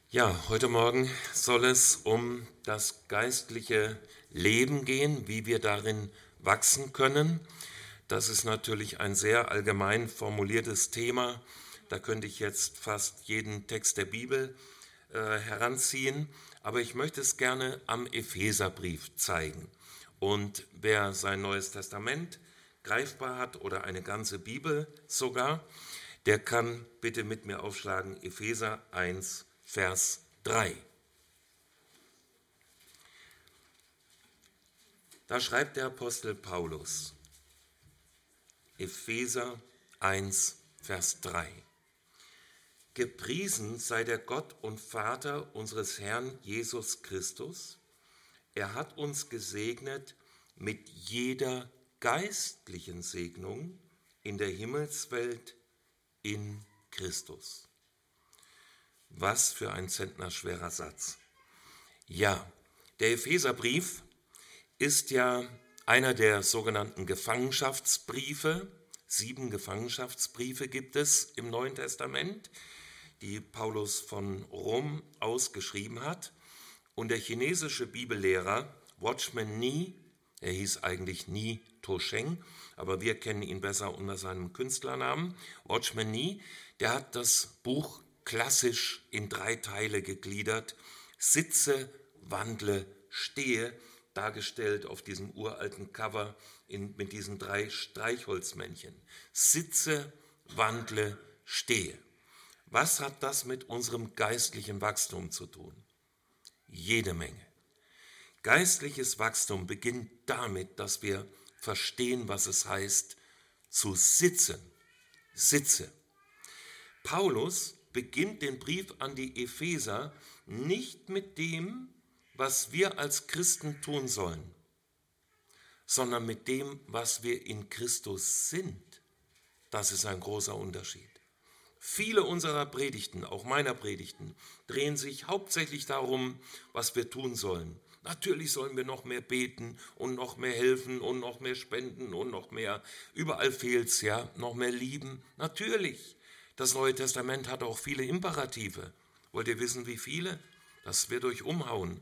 Ja, heute Morgen soll es um das geistliche Leben gehen, wie wir darin wachsen können. Das ist natürlich ein sehr allgemein formuliertes Thema. Da könnte ich jetzt fast jeden Text der Bibel heranziehen, aber ich möchte es gerne am Epheserbrief zeigen. Und wer sein Neues Testament greifbar hat oder eine ganze Bibel sogar, der kann bitte mit mir aufschlagen Epheser 1, Vers 3. Da schreibt der Apostel Paulus, Epheser 1, Vers 3. Gepriesen sei der Gott und Vater unseres Herrn Jesus Christus. Er hat uns gesegnet mit jeder geistlichen Segnung in der Himmelswelt in Christus. Was für ein zentnerschwerer Satz. Ja, der Epheserbrief ist ja einer der sogenannten Gefangenschaftsbriefe. 7 Gefangenschaftsbriefe gibt es im Neuen Testament, die Paulus von Rom aus geschrieben hat. Und der chinesische Bibellehrer Watchman Nee, er hieß eigentlich Nie Tosheng, aber wir kennen ihn besser unter seinem Künstlernamen, Watchman Nee, der hat das Buch klassisch in 3 Teile gegliedert. Sitze, wandle, stehe, dargestellt auf diesem uralten Cover mit diesen 3 Streichholzmännchen. Sitze, wandle, stehe. Was hat das mit unserem geistlichen Wachstum zu tun? Jede Menge. Geistliches Wachstum beginnt damit, dass wir verstehen, was es heißt, zu sitzen. Sitze. Paulus beginnt den Brief an die Epheser nicht mit dem, was wir als Christen tun sollen, sondern mit dem, was wir in Christus sind. Das ist ein großer Unterschied. Viele unserer Predigten, auch meiner Predigten, drehen sich hauptsächlich darum, was wir tun sollen. Natürlich sollen wir noch mehr beten und noch mehr helfen und noch mehr spenden und noch mehr, überall fehlt's, ja, noch mehr lieben. Natürlich. Das Neue Testament hat auch viele Imperative. Wollt ihr wissen, wie viele? Das wird euch umhauen.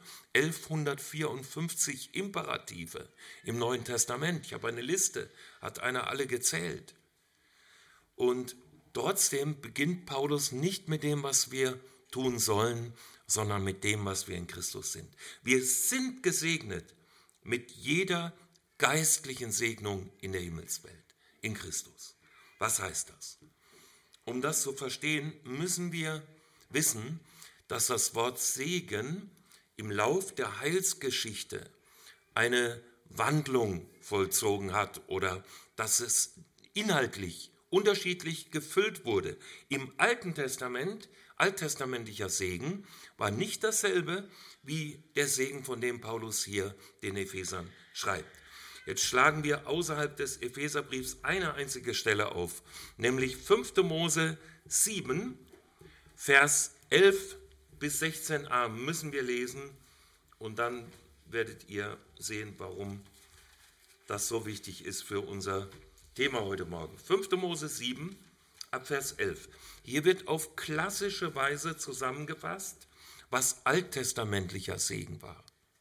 1154 Imperative im Neuen Testament. Ich habe eine Liste, hat einer alle gezählt. Und trotzdem beginnt Paulus nicht mit dem, was wir tun sollen, sondern mit dem, was wir in Christus sind. Wir sind gesegnet mit jeder geistlichen Segnung in der Himmelswelt, in Christus. Was heißt das? Um das zu verstehen, müssen wir wissen, dass das Wort Segen im Lauf der Heilsgeschichte eine Wandlung vollzogen hat oder dass es inhaltlich unterschiedlich gefüllt wurde. Im Alten Testament, alttestamentlicher Segen, war nicht dasselbe wie der Segen, von dem Paulus hier den Ephesern schreibt. Jetzt schlagen wir außerhalb des Epheserbriefs eine einzige Stelle auf, nämlich 5. Mose 7, Vers 11 bis 16a müssen wir lesen und dann werdet ihr sehen, warum das so wichtig ist für unser Thema heute Morgen. 5. Mose 7, ab Vers 11. Hier wird auf klassische Weise zusammengefasst, was alttestamentlicher Segen war.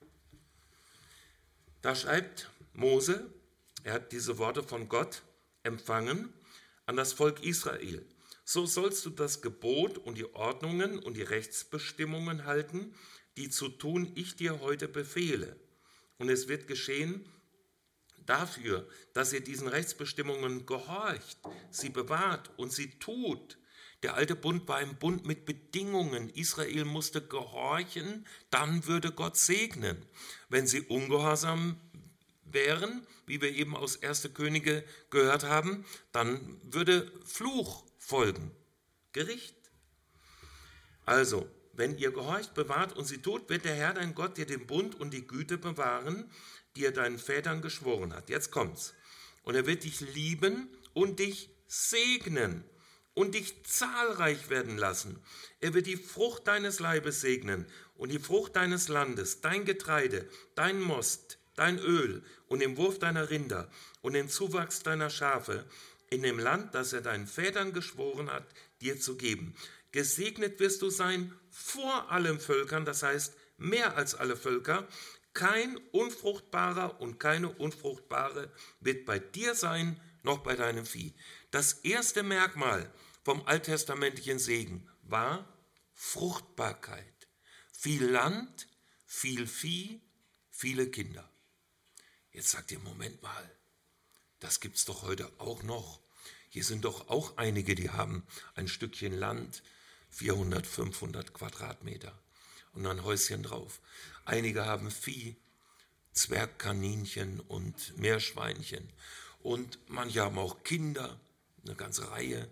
Da schreibt Mose, er hat diese Worte von Gott empfangen, an das Volk Israel. So sollst du das Gebot und die Ordnungen und die Rechtsbestimmungen halten, die zu tun ich dir heute befehle. Und es wird geschehen dafür, dass ihr diesen Rechtsbestimmungen gehorcht, sie bewahrt und sie tut. Der alte Bund war ein Bund mit Bedingungen. Israel musste gehorchen, dann würde Gott segnen. Wenn sie ungehorsam wären, wie wir eben aus 1. Könige gehört haben, dann würde Fluch folgen, Gericht. Also, wenn ihr gehorcht, bewahrt und sie tut, wird der Herr dein Gott dir den Bund und die Güte bewahren, die er deinen Vätern geschworen hat. Jetzt kommt's. Und er wird dich lieben und dich segnen und dich zahlreich werden lassen. Er wird die Frucht deines Leibes segnen und die Frucht deines Landes, dein Getreide, dein Most, dein Öl und den Wurf deiner Rinder und den Zuwachs deiner Schafe in dem Land, das er deinen Vätern geschworen hat, dir zu geben. Gesegnet wirst du sein vor allen Völkern, das heißt mehr als alle Völker. Kein Unfruchtbarer und keine Unfruchtbare wird bei dir sein, noch bei deinem Vieh. Das erste Merkmal vom alttestamentlichen Segen war Fruchtbarkeit. Viel Land, viel Vieh, viele Kinder. Jetzt sagt ihr, Moment mal, das gibt es doch heute auch noch. Hier sind doch auch einige, die haben ein Stückchen Land, 400, 500 Quadratmeter und ein Häuschen drauf. Einige haben Vieh, Zwergkaninchen und Meerschweinchen. Und manche haben auch Kinder, eine ganze Reihe.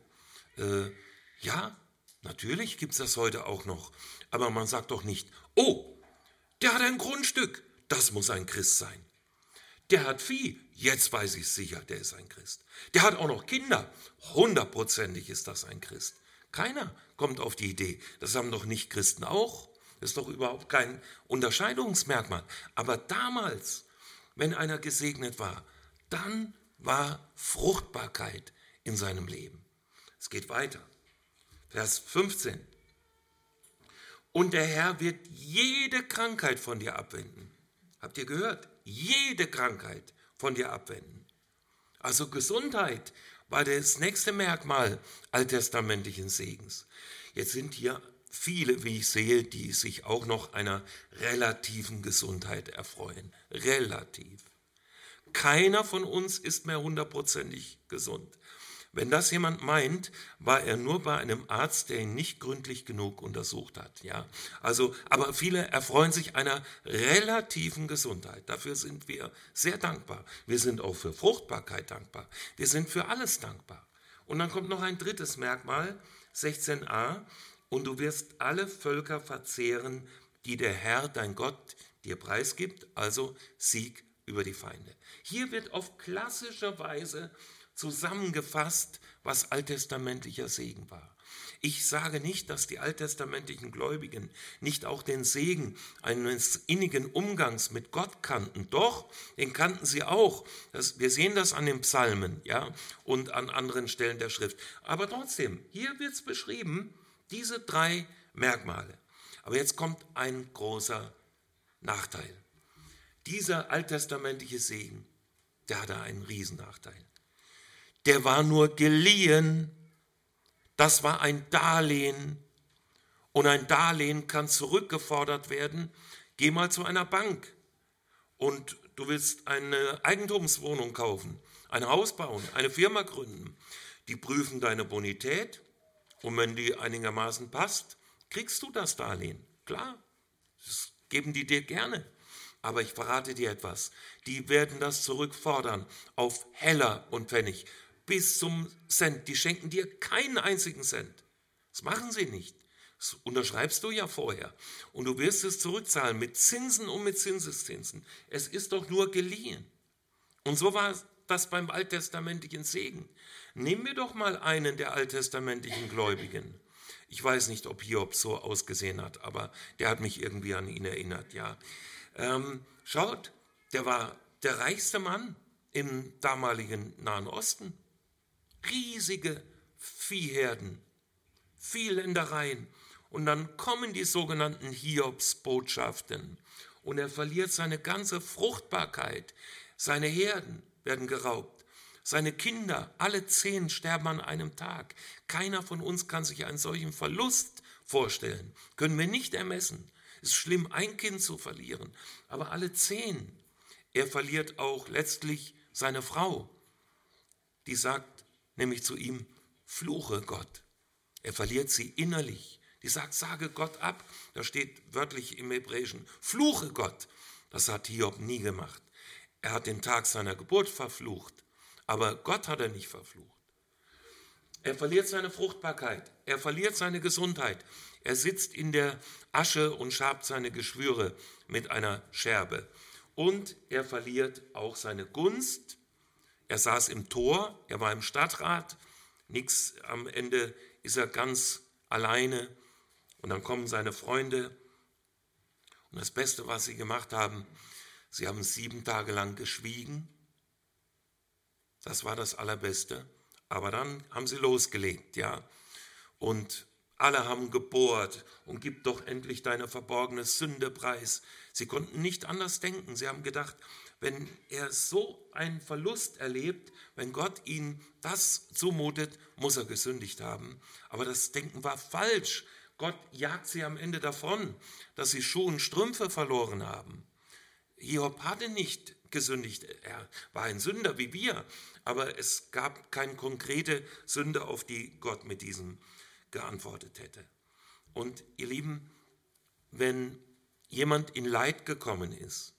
Ja, natürlich gibt es das heute auch noch. Aber man sagt doch nicht, oh, der hat ein Grundstück, das muss ein Christ sein. Der hat Vieh, jetzt weiß ich sicher, der ist ein Christ. Der hat auch noch Kinder, 100%ig ist das ein Christ. Keiner kommt auf die Idee, das haben doch nicht Christen auch. Das ist doch überhaupt kein Unterscheidungsmerkmal. Aber damals, wenn einer gesegnet war, dann war Fruchtbarkeit in seinem Leben. Es geht weiter. Vers 15. Und der Herr wird jede Krankheit von dir abwenden. Habt ihr gehört? Jede Krankheit von dir abwenden. Also Gesundheit war das nächste Merkmal alttestamentlichen Segens. Jetzt sind hier viele, wie ich sehe, die sich auch noch einer relativen Gesundheit erfreuen. Relativ. Keiner von uns ist mehr 100%ig gesund. Wenn das jemand meint, war er nur bei einem Arzt, der ihn nicht gründlich genug untersucht hat. Ja? Also, aber viele erfreuen sich einer relativen Gesundheit. Dafür sind wir sehr dankbar. Wir sind auch für Fruchtbarkeit dankbar. Wir sind für alles dankbar. Und dann kommt noch ein drittes Merkmal, 16a. Und du wirst alle Völker verzehren, die der Herr, dein Gott, dir preisgibt, also Sieg über die Feinde. Hier wird auf klassische Weise zusammengefasst, was alttestamentlicher Segen war. Ich sage nicht, dass die alttestamentlichen Gläubigen nicht auch den Segen eines innigen Umgangs mit Gott kannten. Doch, den kannten sie auch. Wir sehen das an den Psalmen, ja, und an anderen Stellen der Schrift. Aber trotzdem, hier wird es beschrieben, diese 3 Merkmale. Aber jetzt kommt ein großer Nachteil. Dieser alttestamentliche Segen, der hatte einen Riesennachteil. Der war nur geliehen, das war ein Darlehen und ein Darlehen kann zurückgefordert werden. Geh mal zu einer Bank und du willst eine Eigentumswohnung kaufen, ein Haus bauen, eine Firma gründen. Die prüfen deine Bonität und wenn die einigermaßen passt, kriegst du das Darlehen. Klar, das geben die dir gerne. Aber ich verrate dir etwas, die werden das zurückfordern auf Heller und Pfennig. Bis zum Cent. Die schenken dir keinen einzigen Cent. Das machen sie nicht. Das unterschreibst du ja vorher. Und du wirst es zurückzahlen mit Zinsen und mit Zinseszinsen. Es ist doch nur geliehen. Und so war das beim alttestamentlichen Segen. Nehmen wir doch mal einen der alttestamentlichen Gläubigen. Ich weiß nicht, ob Hiob so ausgesehen hat, aber der hat mich irgendwie an ihn erinnert. Ja. Schaut, der war der reichste Mann im damaligen Nahen Osten. Riesige Viehherden, viel Ländereien. Und dann kommen die sogenannten Hiobsbotschaften. Und er verliert seine ganze Fruchtbarkeit. Seine Herden werden geraubt. Seine Kinder, alle 10 sterben an einem Tag. Keiner von uns kann sich einen solchen Verlust vorstellen. Können wir nicht ermessen. Es ist schlimm, ein Kind zu verlieren. Aber alle 10. Er verliert auch letztlich seine Frau. Die sagt nämlich zu ihm, fluche Gott. Er verliert sie innerlich. Die sagt, sage Gott ab. Da steht wörtlich im Hebräischen, fluche Gott. Das hat Hiob nie gemacht. Er hat den Tag seiner Geburt verflucht, aber Gott hat er nicht verflucht. Er verliert seine Fruchtbarkeit, er verliert seine Gesundheit. Er sitzt in der Asche und schabt seine Geschwüre mit einer Scherbe. Und er verliert auch seine Gunst. Er saß im Tor, er war im Stadtrat, nix, am Ende ist er ganz alleine und dann kommen seine Freunde und das Beste, was sie gemacht haben, sie haben 7 Tage lang geschwiegen, das war das Allerbeste, aber dann haben sie losgelegt, ja, und Alle haben gebohrt und gib doch endlich deine verborgene Sünde preis. Sie konnten nicht anders denken. Sie haben gedacht, wenn er so einen Verlust erlebt, wenn Gott ihm das zumutet, muss er gesündigt haben. Aber das Denken war falsch. Gott jagt sie am Ende davon, dass sie Schuhe und Strümpfe verloren haben. Hiob hatte nicht gesündigt. Er war ein Sünder wie wir, aber es gab keine konkrete Sünde, auf die Gott mit diesem geantwortet hätte. Und ihr Lieben, wenn jemand in Leid gekommen ist,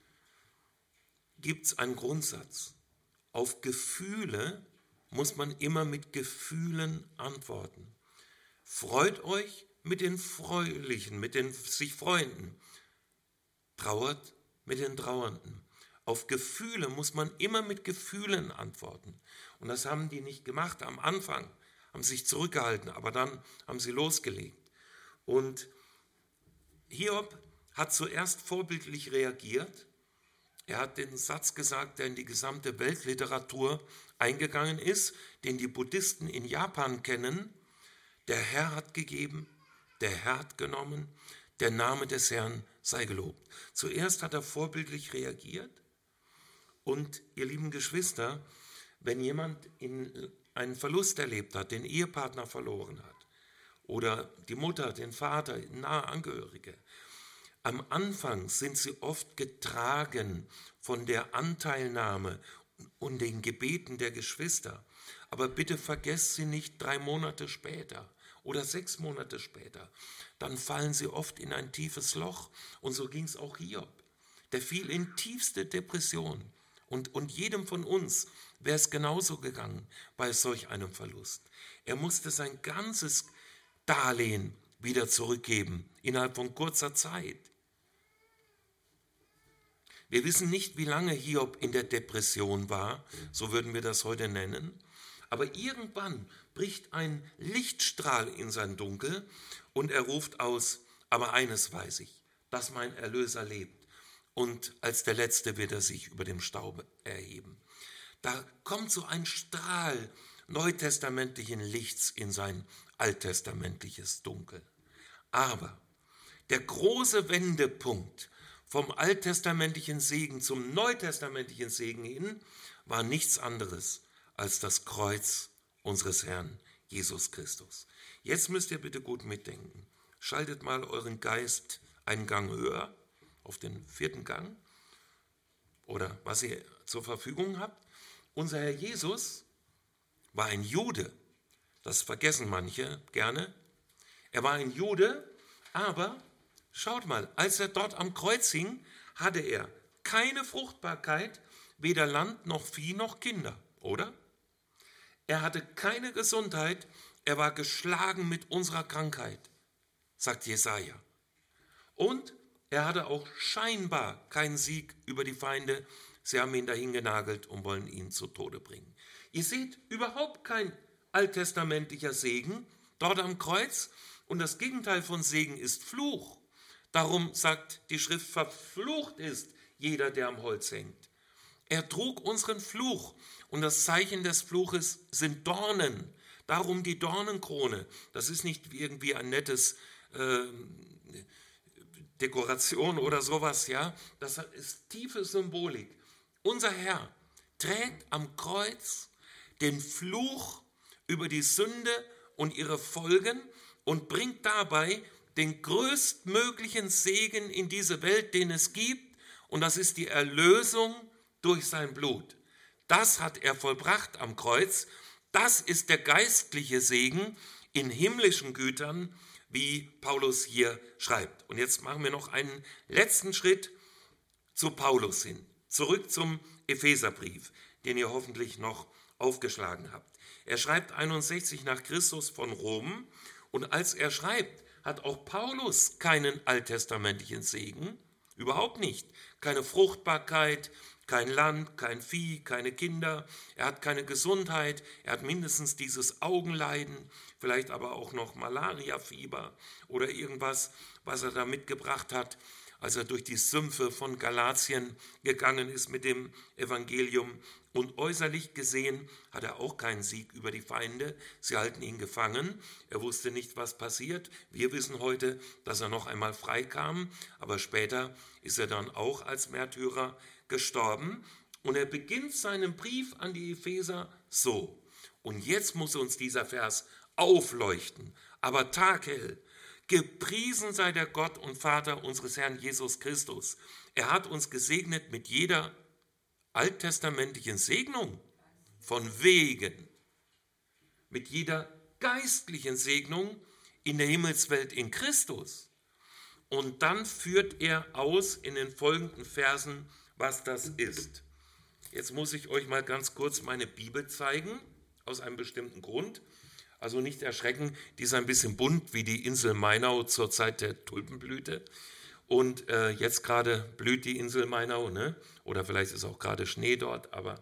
gibt es einen Grundsatz. Auf Gefühle muss man immer mit Gefühlen antworten. Freut euch mit den Fröhlichen, mit den sich Freunden. Trauert mit den Trauernden. Auf Gefühle muss man immer mit Gefühlen antworten. Und das haben die nicht gemacht am Anfang, haben sich zurückgehalten, aber dann haben sie losgelegt. Und Hiob hat zuerst vorbildlich reagiert. Er hat den Satz gesagt, der in die gesamte Weltliteratur eingegangen ist, den die Buddhisten in Japan kennen. Der Herr hat gegeben, der Herr hat genommen, der Name des Herrn sei gelobt. Zuerst hat er vorbildlich reagiert. Und ihr lieben Geschwister, wenn jemand einen Verlust erlebt hat, den Ehepartner verloren hat oder die Mutter, den Vater, nahe Angehörige, am Anfang sind sie oft getragen von der Anteilnahme und den Gebeten der Geschwister. Aber bitte vergesst sie nicht 3 Monate später oder 6 Monate später. Dann fallen sie oft in ein tiefes Loch. Und so ging es auch Hiob. Der fiel in tiefste Depression. Und jedem von uns wäre es genauso gegangen bei solch einem Verlust. Er musste sein ganzes Darlehen wieder zurückgeben, innerhalb von kurzer Zeit. Wir wissen nicht, wie lange Hiob in der Depression war, so würden wir das heute nennen, aber irgendwann bricht ein Lichtstrahl in sein Dunkel und er ruft aus, aber eines weiß ich, dass mein Erlöser lebt und als der Letzte wird er sich über dem Staub erheben. Da kommt so ein Strahl neutestamentlichen Lichts in sein alttestamentliches Dunkel. Aber der große Wendepunkt vom alttestamentlichen Segen zum neutestamentlichen Segen hin war nichts anderes als das Kreuz unseres Herrn Jesus Christus. Jetzt müsst ihr bitte gut mitdenken. Schaltet mal euren Geist einen Gang höher, auf den 4. Gang oder was ihr zur Verfügung habt. Unser Herr Jesus war ein Jude. Das vergessen manche gerne. Er war ein Jude, aber schaut mal, als er dort am Kreuz hing, hatte er keine Fruchtbarkeit, weder Land noch Vieh noch Kinder, oder? Er hatte keine Gesundheit, er war geschlagen mit unserer Krankheit, sagt Jesaja. Und er hatte auch scheinbar keinen Sieg über die Feinde. Sie haben ihn dahin genagelt und wollen ihn zu Tode bringen. Ihr seht, überhaupt kein alttestamentlicher Segen dort am Kreuz. Und das Gegenteil von Segen ist Fluch. Darum sagt die Schrift, verflucht ist jeder, der am Holz hängt. Er trug unseren Fluch und das Zeichen des Fluches sind Dornen. Darum die Dornenkrone. Das ist nicht irgendwie ein nettes Dekoration oder sowas, ja. Das ist tiefe Symbolik. Unser Herr trägt am Kreuz den Fluch über die Sünde und ihre Folgen und bringt dabei den größtmöglichen Segen in diese Welt, den es gibt, und das ist die Erlösung durch sein Blut. Das hat er vollbracht am Kreuz. Das ist der geistliche Segen in himmlischen Gütern, wie Paulus hier schreibt. Und jetzt machen wir noch einen letzten Schritt zu Paulus hin. Zurück zum Epheserbrief, den ihr hoffentlich noch aufgeschlagen habt. Er schreibt 61 nach Christus von Rom. Und als er schreibt, hat auch Paulus keinen alttestamentlichen Segen, überhaupt nicht. Keine Fruchtbarkeit, kein Land, kein Vieh, keine Kinder. Er hat keine Gesundheit, er hat mindestens dieses Augenleiden, vielleicht aber auch noch Malariafieber oder irgendwas, was er da mitgebracht hat. als er durch die Sümpfe von Galatien gegangen ist mit dem Evangelium. Und äußerlich gesehen hat er auch keinen Sieg über die Feinde. Sie halten ihn gefangen. Er wusste nicht, was passiert. Wir wissen heute, dass er noch einmal freikam, aber später ist er dann auch als Märtyrer gestorben. Und er beginnt seinen Brief an die Epheser so. Und jetzt muss uns dieser Vers aufleuchten, aber taghell. Gepriesen sei der Gott und Vater unseres Herrn Jesus Christus. Er hat uns gesegnet mit jeder alttestamentlichen Segnung, von wegen, mit jeder geistlichen Segnung in der Himmelswelt in Christus. Und dann führt er aus in den folgenden Versen, was das ist. Jetzt muss ich euch mal ganz kurz meine Bibel zeigen, aus einem bestimmten Grund. Also nicht erschrecken, die ist ein bisschen bunt wie die Insel Mainau zur Zeit der Tulpenblüte. Und jetzt gerade blüht die Insel Mainau, ne? Oder vielleicht ist auch gerade Schnee dort, aber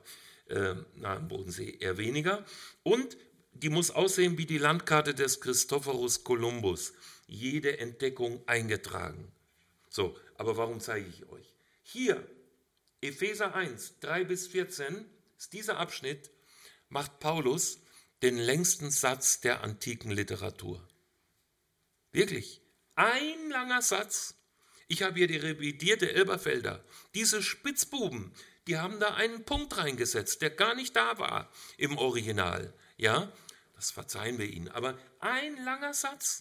am Bodensee eher weniger. Und die muss aussehen wie die Landkarte des Christophorus Columbus. Jede Entdeckung eingetragen. So, aber warum zeige ich euch? Hier, Epheser 1, 3-14, ist dieser Abschnitt, macht Paulus den längsten Satz der antiken Literatur. Wirklich, ein langer Satz. Ich habe hier die revidierte Elberfelder. Diese Spitzbuben, die haben da einen Punkt reingesetzt, der gar nicht da war im Original. Ja, das verzeihen wir ihnen. Aber ein langer Satz.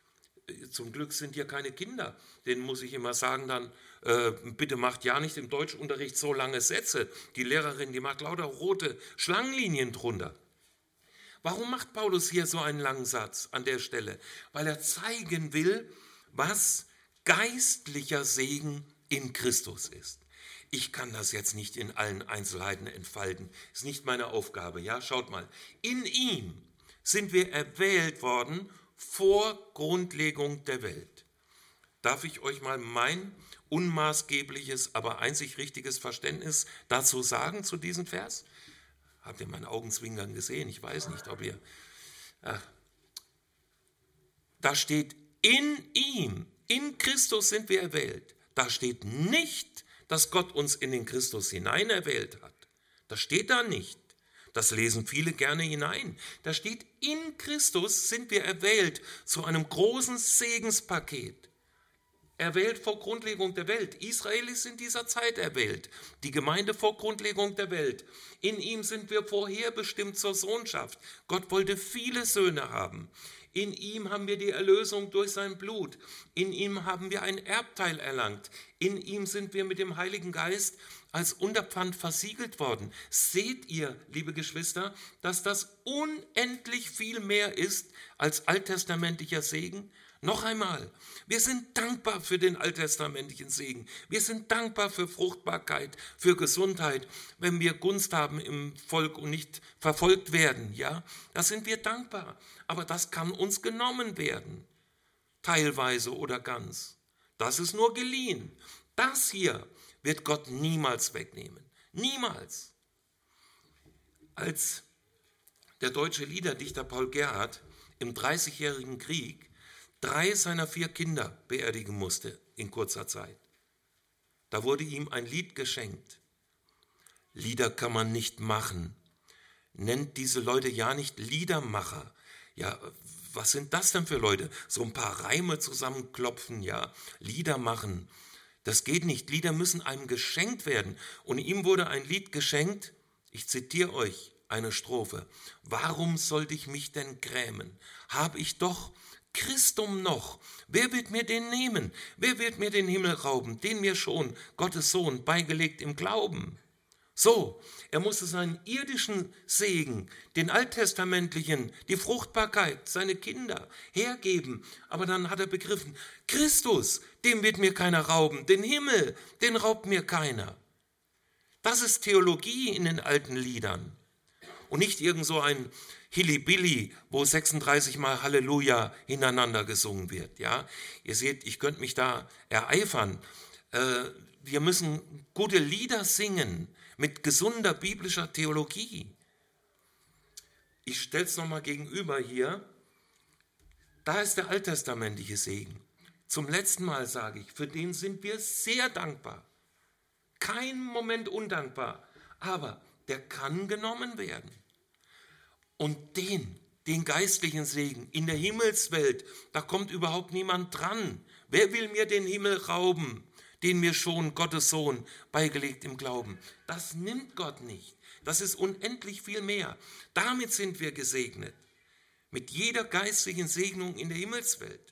Zum Glück sind hier keine Kinder. Denen muss ich immer sagen dann, bitte macht ja nicht im Deutschunterricht so lange Sätze. Die Lehrerin, die macht lauter rote Schlangenlinien drunter. Warum macht Paulus hier so einen langen Satz an der Stelle? Weil er zeigen will, was geistlicher Segen in Christus ist. Ich kann das jetzt nicht in allen Einzelheiten entfalten. Ist nicht meine Aufgabe. Ja, schaut mal. In ihm sind wir erwählt worden vor Grundlegung der Welt. Darf ich euch mal mein unmaßgebliches, aber einzig richtiges Verständnis dazu sagen, zu diesem Vers? Habt ihr meinen Augenzwinkern gesehen? Ich weiß nicht, ob ihr... Da steht, in ihm, in Christus sind wir erwählt. Da steht nicht, dass Gott uns in den Christus hinein erwählt hat. Das steht da nicht. Das lesen viele gerne hinein. Da steht, in Christus sind wir erwählt zu einem großen Segenspaket. Erwählt vor Grundlegung der Welt. Israel ist in dieser Zeit erwählt. Die Gemeinde vor Grundlegung der Welt. In ihm sind wir vorherbestimmt zur Sohnschaft. Gott wollte viele Söhne haben. In ihm haben wir die Erlösung durch sein Blut. In ihm haben wir ein Erbteil erlangt. In ihm sind wir mit dem Heiligen Geist als Unterpfand versiegelt worden. Seht ihr, liebe Geschwister, dass das unendlich viel mehr ist als alttestamentlicher Segen? Noch einmal, wir sind dankbar für den alttestamentlichen Segen. Wir sind dankbar für Fruchtbarkeit, für Gesundheit, wenn wir Gunst haben im Volk und nicht verfolgt werden. Ja, da sind wir dankbar. Aber das kann uns genommen werden, teilweise oder ganz. Das ist nur geliehen. Das hier wird Gott niemals wegnehmen. Niemals. Als der deutsche Liederdichter Paul Gerhardt im Dreißigjährigen Krieg 3 seiner 4 Kinder beerdigen musste in kurzer Zeit. Da wurde ihm ein Lied geschenkt. Lieder kann man nicht machen. Nennt diese Leute ja nicht Liedermacher. Ja, was sind das denn für Leute? So ein paar Reime zusammenklopfen, ja, Lieder machen. Das geht nicht. Lieder müssen einem geschenkt werden. Und ihm wurde ein Lied geschenkt. Ich zitiere euch eine Strophe. Warum sollte ich mich denn grämen? Hab ich doch Christum noch. Wer wird mir den nehmen? Wer wird mir den Himmel rauben, den mir schon Gottes Sohn beigelegt im Glauben? So, er musste seinen irdischen Segen, den alttestamentlichen, die Fruchtbarkeit, seine Kinder hergeben. Aber dann hat er begriffen, Christus, dem wird mir keiner rauben, den Himmel, den raubt mir keiner. Das ist Theologie in den alten Liedern. Und nicht irgend so ein Hilly-Billy, wo 36 Mal Halleluja hintereinander gesungen wird. Ja? Ihr seht, ich könnte mich da ereifern. Wir müssen gute Lieder singen mit gesunder biblischer Theologie. Ich stelle es nochmal gegenüber hier. Da ist der alttestamentliche Segen. zum letzten Mal sage ich, für den sind wir sehr dankbar. Kein Moment undankbar, aber der kann genommen werden. Und den geistlichen Segen in der Himmelswelt, da kommt überhaupt niemand dran. Wer will mir den Himmel rauben, den mir schon Gottes Sohn beigelegt im Glauben? Das nimmt Gott nicht. Das ist unendlich viel mehr. Damit sind wir gesegnet. Mit jeder geistlichen Segnung in der Himmelswelt.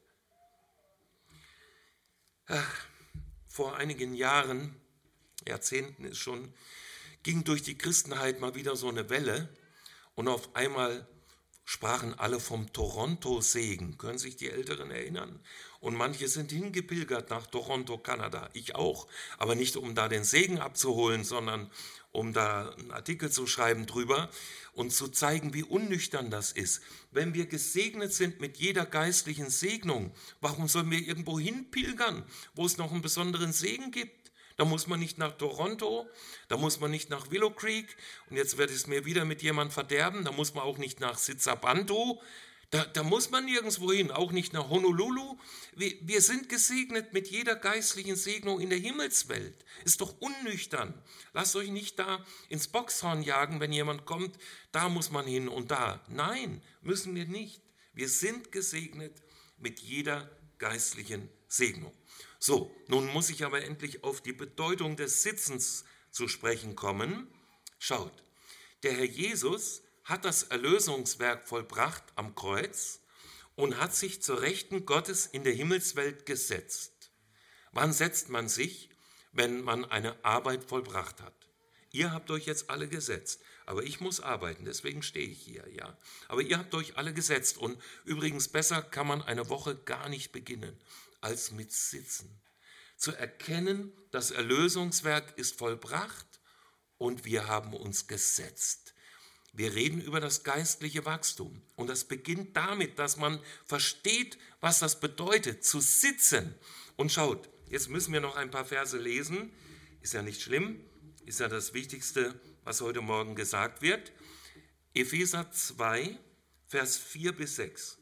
Vor einigen Jahren, Jahrzehnten ist schon, ging durch die Christenheit mal wieder so eine Welle und auf einmal sprachen alle vom Toronto-Segen. Können sich die Älteren erinnern? Und manche sind hingepilgert nach Toronto, Kanada. Ich auch. Aber nicht, um da den Segen abzuholen, sondern um da einen Artikel zu schreiben drüber und zu zeigen, wie unnüchtern das ist. Wenn wir gesegnet sind mit jeder geistlichen Segnung, warum sollen wir irgendwo hinpilgern, wo es noch einen besonderen Segen gibt? Da muss man nicht nach Toronto, da muss man nicht nach Willow Creek und jetzt werde ich es mir wieder mit jemandem verderben, da muss man auch nicht nach Sitzabantu, da muss man nirgendwo hin, auch nicht nach Honolulu. Wir sind gesegnet mit jeder geistlichen Segnung in der Himmelswelt. Ist doch unnüchtern. Lasst euch nicht da ins Boxhorn jagen, wenn jemand kommt, da muss man hin und da. Nein, müssen wir nicht. Wir sind gesegnet mit jeder geistlichen Segnung. So, nun muss ich aber endlich auf die Bedeutung des Sitzens zu sprechen kommen. Schaut, der Herr Jesus hat das Erlösungswerk vollbracht am Kreuz und hat sich zur Rechten Gottes in der Himmelswelt gesetzt. Wann setzt man sich? Wenn man eine Arbeit vollbracht hat. Ihr habt euch jetzt alle gesetzt, aber ich muss arbeiten, deswegen stehe ich hier, ja. Aber ihr habt euch alle gesetzt und übrigens besser kann man eine Woche gar nicht beginnen als mit Sitzen. Zu erkennen, das Erlösungswerk ist vollbracht und wir haben uns gesetzt. Wir reden über das geistliche Wachstum und das beginnt damit, dass man versteht, was das bedeutet, zu sitzen. Und schaut, jetzt müssen wir noch ein paar Verse lesen, ist ja nicht schlimm, ist ja das Wichtigste, was heute Morgen gesagt wird. Epheser 2, Vers 4 bis 6.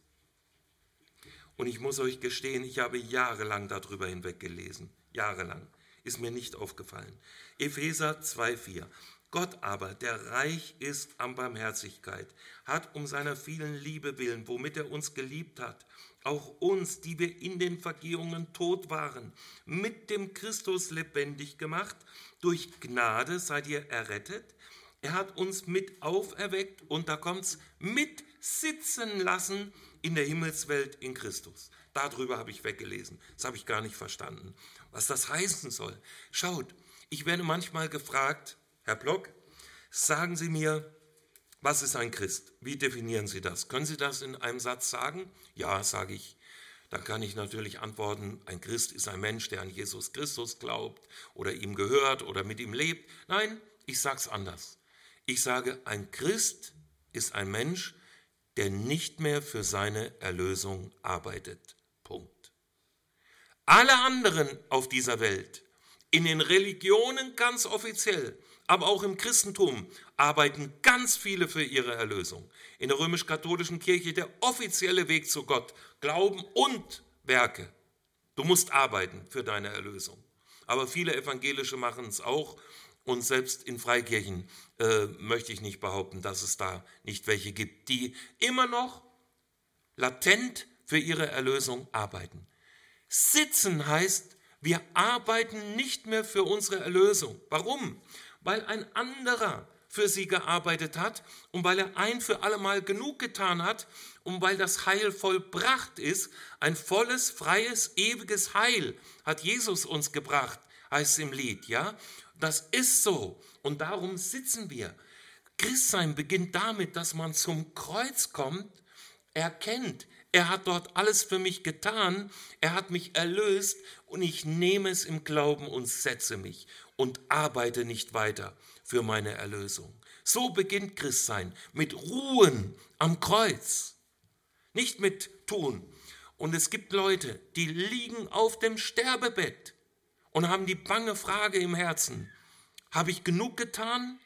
Und ich muss euch gestehen, ich habe jahrelang darüber hinweg gelesen. Jahrelang. Ist mir nicht aufgefallen. Epheser 2,4. Gott aber, der reich ist an Barmherzigkeit, hat um seiner vielen Liebe willen, womit er uns geliebt hat, auch uns, die wir in den Vergehungen tot waren, mit dem Christus lebendig gemacht. Durch Gnade seid ihr errettet. Er hat uns mit auferweckt und da kommt's, mit sitzen lassen in der Himmelswelt in Christus. Darüber habe ich weggelesen. Das habe ich gar nicht verstanden, was das heißen soll. Schaut, ich werde manchmal gefragt, Herr Block, sagen Sie mir, was ist ein Christ? Wie definieren Sie das? Können Sie das in einem Satz sagen? Ja, sage ich. Dann kann ich natürlich antworten, ein Christ ist ein Mensch, der an Jesus Christus glaubt oder ihm gehört oder mit ihm lebt. Nein, ich sage es anders. Ich sage, ein Christ ist ein Mensch, der nicht mehr für seine Erlösung arbeitet. Punkt. Alle anderen auf dieser Welt, in den Religionen ganz offiziell, aber auch im Christentum, arbeiten ganz viele für ihre Erlösung. In der römisch-katholischen Kirche der offizielle Weg zu Gott, Glauben und Werke. Du musst arbeiten für deine Erlösung. Aber viele Evangelische machen es auch. Und selbst in Freikirchen möchte ich nicht behaupten, dass es da nicht welche gibt, die immer noch latent für ihre Erlösung arbeiten. Sitzen heißt, wir arbeiten nicht mehr für unsere Erlösung. Warum? Weil ein anderer für sie gearbeitet hat und weil er ein für alle Mal genug getan hat und weil das Heil vollbracht ist. Ein volles, freies, ewiges Heil hat Jesus uns gebracht, heißt es im Lied, ja? Das ist so und darum sitzen wir. Christsein beginnt damit, dass man zum Kreuz kommt, erkennt, er hat dort alles für mich getan, er hat mich erlöst und ich nehme es im Glauben und setze mich und arbeite nicht weiter für meine Erlösung. So beginnt Christsein, mit Ruhen am Kreuz, nicht mit Tun. Und es gibt Leute, die liegen auf dem Sterbebett und haben die bange Frage im Herzen, habe ich genug getan?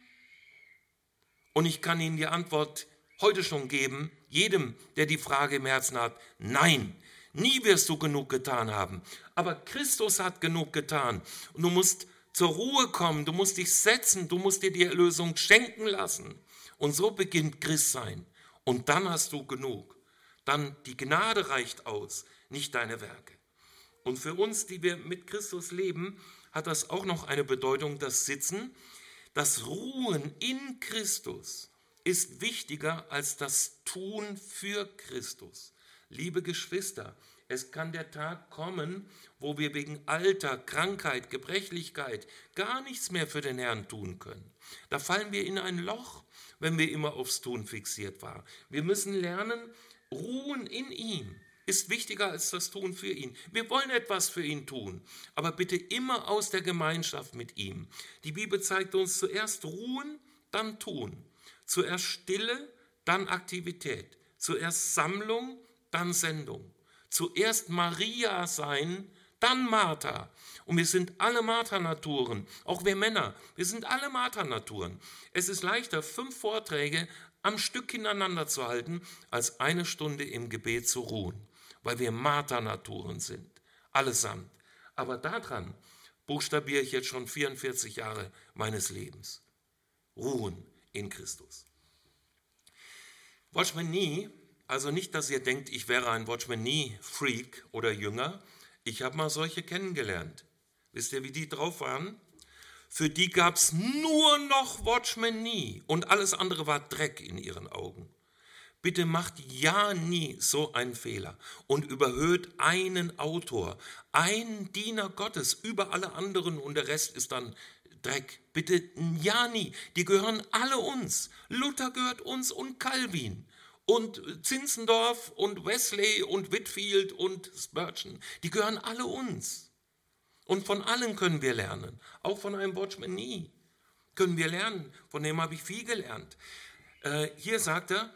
Und ich kann Ihnen die Antwort heute schon geben, jedem, der die Frage im Herzen hat, nein, Nie wirst du genug getan haben. Aber Christus hat genug getan. Und du musst zur Ruhe kommen, du musst dich setzen, du musst dir die Erlösung schenken lassen. Und so beginnt Christsein. Und dann hast du genug. Dann die Gnade reicht aus, nicht deine Werke. Und für uns, die wir mit Christus leben, hat das auch noch eine Bedeutung, das Sitzen. Das Ruhen in Christus ist wichtiger als das Tun für Christus. Liebe Geschwister, es kann der Tag kommen, wo wir wegen Alter, Krankheit, Gebrechlichkeit gar nichts mehr für den Herrn tun können. Da fallen wir in ein Loch, wenn wir immer aufs Tun fixiert waren. Wir müssen lernen, ruhen in ihm ist wichtiger als das Tun für ihn. Wir wollen etwas für ihn tun, aber bitte immer aus der Gemeinschaft mit ihm. Die Bibel zeigt uns zuerst ruhen, dann tun. Zuerst Stille, dann Aktivität. Zuerst Sammlung, dann Sendung. Zuerst Maria sein, dann Martha. Und wir sind alle Martha-Naturen, auch wir Männer, wir sind alle Martha-Naturen. Es ist leichter, 5 Vorträge am Stück hintereinander zu halten, als 1 Stunde im Gebet zu ruhen, weil wir Martha-Naturen sind, allesamt. Aber daran buchstabiere ich jetzt schon 44 Jahre meines Lebens. Ruhen in Christus. Watchman Nee, also nicht, dass ihr denkt, ich wäre ein Watchman Nee-Freak oder Jünger. Ich habe mal solche kennengelernt. Wisst ihr, wie die drauf waren? Für die gab es nur noch Watchman Nee und alles andere war Dreck in ihren Augen. Bitte macht ja nie so einen Fehler und überhöht einen Autor, einen Diener Gottes über alle anderen und der Rest ist dann Dreck. Bitte ja nie, die gehören alle uns. Luther gehört uns und Calvin und Zinzendorf und Wesley und Whitfield und Spurgeon, die gehören alle uns. Und von allen können wir lernen, auch von einem Watchman Nee können wir lernen, von dem habe ich viel gelernt. Hier sagt er,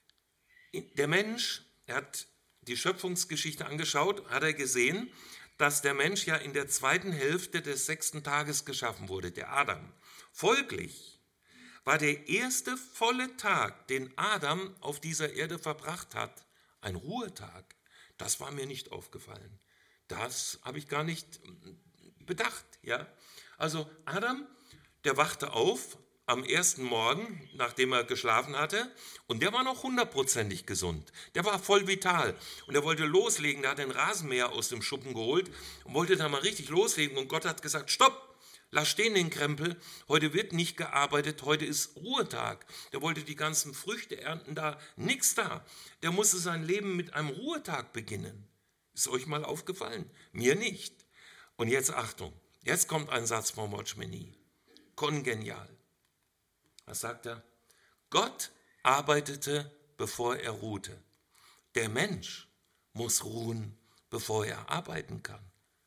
der Mensch, er hat die Schöpfungsgeschichte angeschaut, hat er gesehen, dass der Mensch ja in der 2. Hälfte des 6. Tages geschaffen wurde, der Adam. Folglich war der erste volle Tag, den Adam auf dieser Erde verbracht hat, ein Ruhetag. Das war mir nicht aufgefallen. Das habe ich gar nicht bedacht. Ja? Also Adam, der wachte auf am ersten Morgen, nachdem er geschlafen hatte, und der war noch 100%ig gesund. Der war voll vital und er wollte loslegen. Der hat den Rasenmäher aus dem Schuppen geholt und wollte da mal richtig loslegen. Und Gott hat gesagt, stopp, lass stehen den Krempel. Heute wird nicht gearbeitet, heute ist Ruhetag. Der wollte die ganzen Früchte ernten, da nichts da. Der musste sein Leben mit einem Ruhetag beginnen. Ist euch mal aufgefallen? Mir nicht. Und jetzt Achtung, jetzt kommt ein Satz von Watchman Nee. Kongenial. Was sagt er? Gott arbeitete, bevor er ruhte. Der Mensch muss ruhen, bevor er arbeiten kann.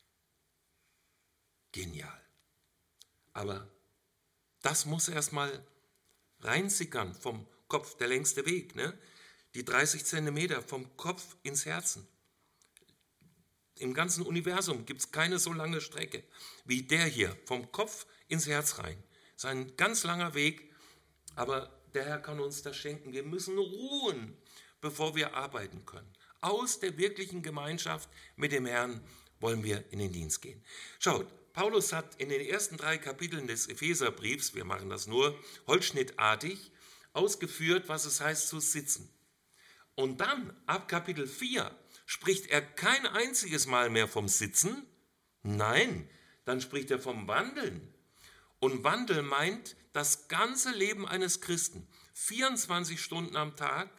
Genial. Aber das muss erstmal reinsickern vom Kopf, der längste Weg, ne? Die 30 Zentimeter vom Kopf ins Herzen. Im ganzen Universum gibt es keine so lange Strecke wie der hier, vom Kopf ins Herz rein. Das ist ein ganz langer Weg, aber der Herr kann uns das schenken. Wir müssen ruhen, bevor wir arbeiten können. Aus der wirklichen Gemeinschaft mit dem Herrn wollen wir in den Dienst gehen. Schaut, Paulus hat in den ersten 3 Kapiteln des Epheserbriefs, wir machen das nur holzschnittartig, ausgeführt, was es heißt zu sitzen. Und dann, ab Kapitel 4, spricht er kein einziges Mal mehr vom Sitzen. Nein, dann spricht er vom Wandeln. Und Wandel meint das ganze Leben eines Christen. 24 Stunden am Tag,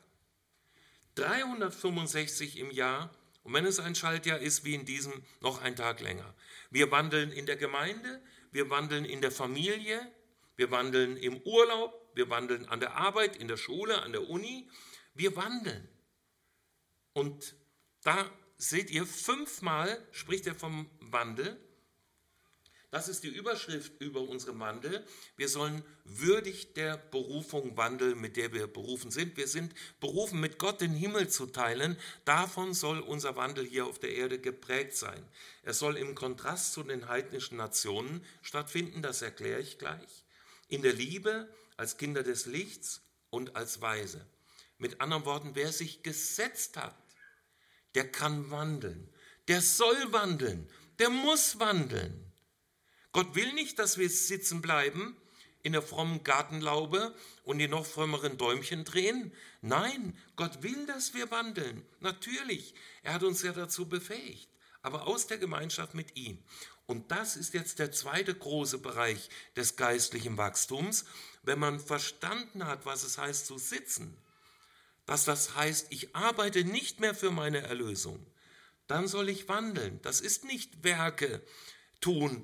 365 im Jahr und wenn es ein Schaltjahr ist, wie in diesem, noch ein Tag länger. Wir wandeln in der Gemeinde, wir wandeln in der Familie, wir wandeln im Urlaub, wir wandeln an der Arbeit, in der Schule, an der Uni. Wir wandeln. Und da seht ihr, 5-mal spricht er vom Wandel. Das ist die Überschrift über unsere Wandel. Wir sollen würdig der Berufung wandeln, mit der wir berufen sind. Wir sind berufen, mit Gott den Himmel zu teilen. Davon soll unser Wandel hier auf der Erde geprägt sein. Er soll im Kontrast zu den heidnischen Nationen stattfinden, das erkläre ich gleich. In der Liebe, als Kinder des Lichts und als Weise. Mit anderen Worten, wer sich gesetzt hat, der kann wandeln, der soll wandeln, der muss wandeln. Gott will nicht, dass wir sitzen bleiben in der frommen Gartenlaube und die noch frömmeren Däumchen drehen. Nein, Gott will, dass wir wandeln. Natürlich, er hat uns ja dazu befähigt, aber aus der Gemeinschaft mit ihm. Und das ist jetzt der zweite große Bereich des geistlichen Wachstums, wenn man verstanden hat, was es heißt zu sitzen, dass das heißt, ich arbeite nicht mehr für meine Erlösung, dann soll ich wandeln. Das ist nicht Werke tun,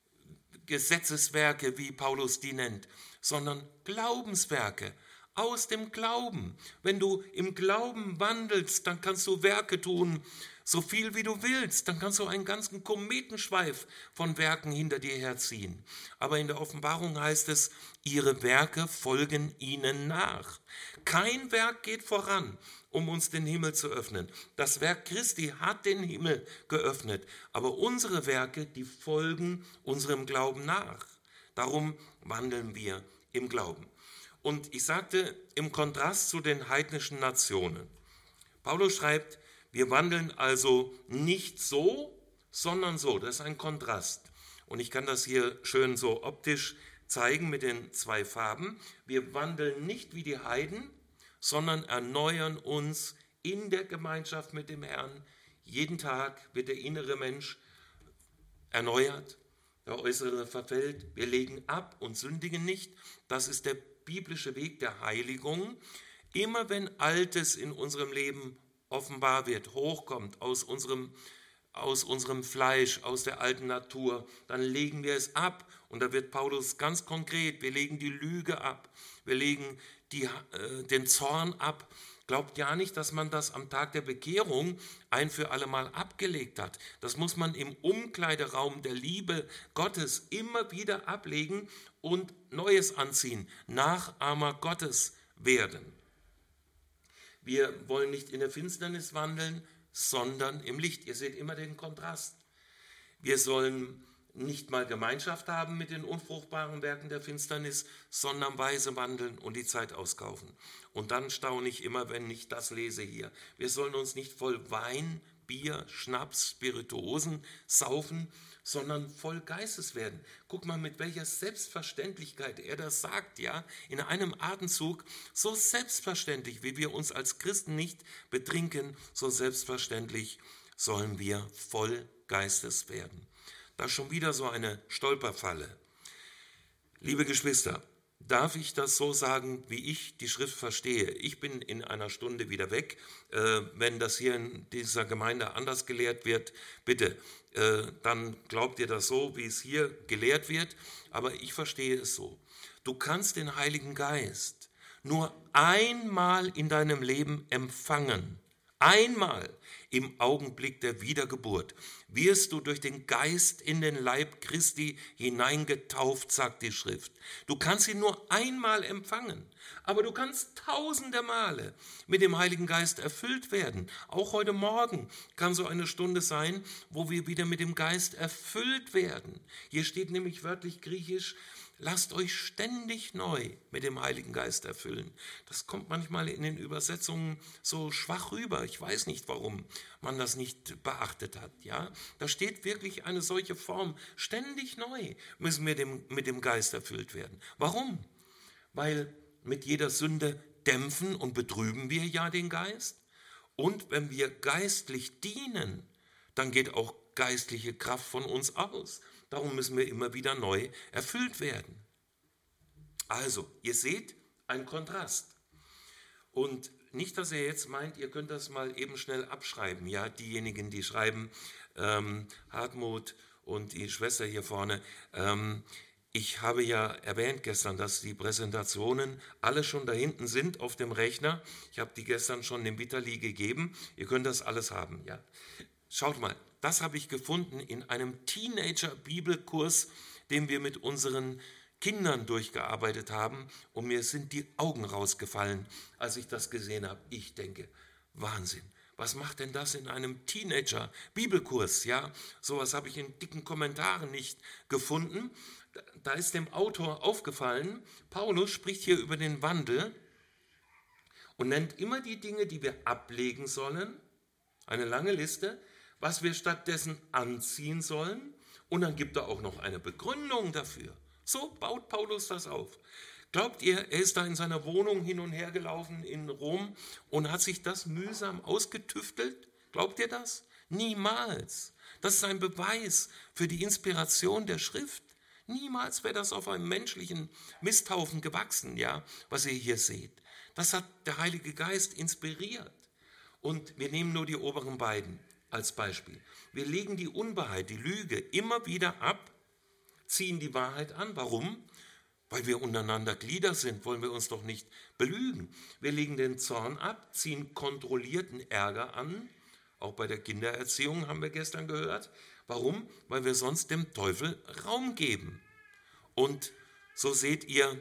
Gesetzeswerke, wie Paulus die nennt, sondern Glaubenswerke aus dem Glauben. Wenn du im Glauben wandelst, dann kannst du Werke tun, so viel wie du willst. Dann kannst du einen ganzen Kometenschweif von Werken hinter dir herziehen. Aber in der Offenbarung heißt es, ihre Werke folgen ihnen nach. Kein Werk geht voran, um uns den Himmel zu öffnen. Das Werk Christi hat den Himmel geöffnet, aber unsere Werke, die folgen unserem Glauben nach. Darum wandeln wir im Glauben. Und ich sagte, im Kontrast zu den heidnischen Nationen. Paulus schreibt, wir wandeln also nicht so, sondern so. Das ist ein Kontrast. Und ich kann das hier schön so optisch zeigen mit den zwei Farben. Wir wandeln nicht wie die Heiden, sondern erneuern uns in der Gemeinschaft mit dem Herrn. Jeden Tag wird der innere Mensch erneuert, der äußere verfällt. Wir legen ab und sündigen nicht. Das ist der biblische Weg der Heiligung. Immer wenn Altes in unserem Leben offenbar wird, hochkommt aus unserem Fleisch, aus der alten Natur, dann legen wir es ab. Und da wird Paulus ganz konkret, wir legen die Lüge ab, wir legen den Zorn ab. Glaubt ja nicht, dass man das am Tag der Bekehrung ein für alle Mal abgelegt hat. Das muss man im Umkleideraum der Liebe Gottes immer wieder ablegen und Neues anziehen, Nachahmer Gottes werden. Wir wollen nicht in der Finsternis wandeln, sondern im Licht. Ihr seht immer den Kontrast. Wir sollen nicht mal Gemeinschaft haben mit den unfruchtbaren Werken der Finsternis, sondern weise wandeln und die Zeit auskaufen. Und dann staune ich immer, wenn ich das lese hier. Wir sollen uns nicht voll Wein, Bier, Schnaps, Spirituosen saufen, sondern voll Geistes werden. Guck mal, mit welcher Selbstverständlichkeit er das sagt, ja, in einem Atemzug. So selbstverständlich, wie wir uns als Christen nicht betrinken, so selbstverständlich sollen wir voll Geistes werden. Da ist schon wieder so eine Stolperfalle. Liebe Geschwister, darf ich das so sagen, wie ich die Schrift verstehe? Ich bin in einer Stunde wieder weg. Wenn das hier in dieser Gemeinde anders gelehrt wird, bitte, dann glaubt ihr das so, wie es hier gelehrt wird. Aber ich verstehe es so. Du kannst den Heiligen Geist nur einmal in deinem Leben empfangen. Einmal im Augenblick der Wiedergeburt wirst du durch den Geist in den Leib Christi hineingetauft, sagt die Schrift. Du kannst ihn nur einmal empfangen, aber du kannst tausende Male mit dem Heiligen Geist erfüllt werden. Auch heute Morgen kann so eine Stunde sein, wo wir wieder mit dem Geist erfüllt werden. Hier steht nämlich wörtlich griechisch, lasst euch ständig neu mit dem Heiligen Geist erfüllen. Das kommt manchmal in den Übersetzungen so schwach rüber. Ich weiß nicht, warum man das nicht beachtet hat. Ja? Da steht wirklich eine solche Form. Ständig neu müssen wir mit dem Geist erfüllt werden. Warum? Weil mit jeder Sünde dämpfen und betrüben wir ja den Geist. Und wenn wir geistlich dienen, dann geht auch geistliche Kraft von uns aus. Darum müssen wir immer wieder neu erfüllt werden. Also, ihr seht, ein Kontrast. Und nicht, dass ihr jetzt meint, ihr könnt das mal eben schnell abschreiben. Ja, diejenigen, die schreiben, Hartmut und die Schwester hier vorne, ich habe ja erwähnt gestern, dass die Präsentationen alle schon da hinten sind auf dem Rechner. Ich habe die gestern schon dem Vitali gegeben. Ihr könnt das alles haben. Ja. Schaut mal, das habe ich gefunden in einem Teenager-Bibelkurs, den wir mit unseren Kindern durchgearbeitet haben. Und mir sind die Augen rausgefallen, als ich das gesehen habe. Ich denke, Wahnsinn. Was macht denn das in einem Teenager-Bibelkurs? Ja, sowas habe ich in dicken Kommentaren nicht gefunden. Da ist dem Autor aufgefallen, Paulus spricht hier über den Wandel und nennt immer die Dinge, die wir ablegen sollen Eine lange Liste, was wir stattdessen anziehen sollen. Und dann gibt er auch noch eine Begründung dafür. So baut Paulus das auf. Glaubt ihr, er ist da in seiner Wohnung hin und her gelaufen in Rom und hat sich das mühsam ausgetüftelt? Glaubt ihr das? Niemals. Das ist ein Beweis für die Inspiration der Schrift. Niemals wäre das auf einem menschlichen Misthaufen gewachsen, ja, was ihr hier seht. Das hat der Heilige Geist inspiriert. Und wir nehmen nur die oberen beiden als Beispiel. Wir legen die Unwahrheit, die Lüge immer wieder ab, ziehen die Wahrheit an. Warum? Weil wir untereinander Glieder sind, wollen wir uns doch nicht belügen. Wir legen den Zorn ab, ziehen kontrollierten Ärger an. Auch bei der Kindererziehung haben wir gestern gehört. Warum? Weil wir sonst dem Teufel Raum geben. Und so seht ihr,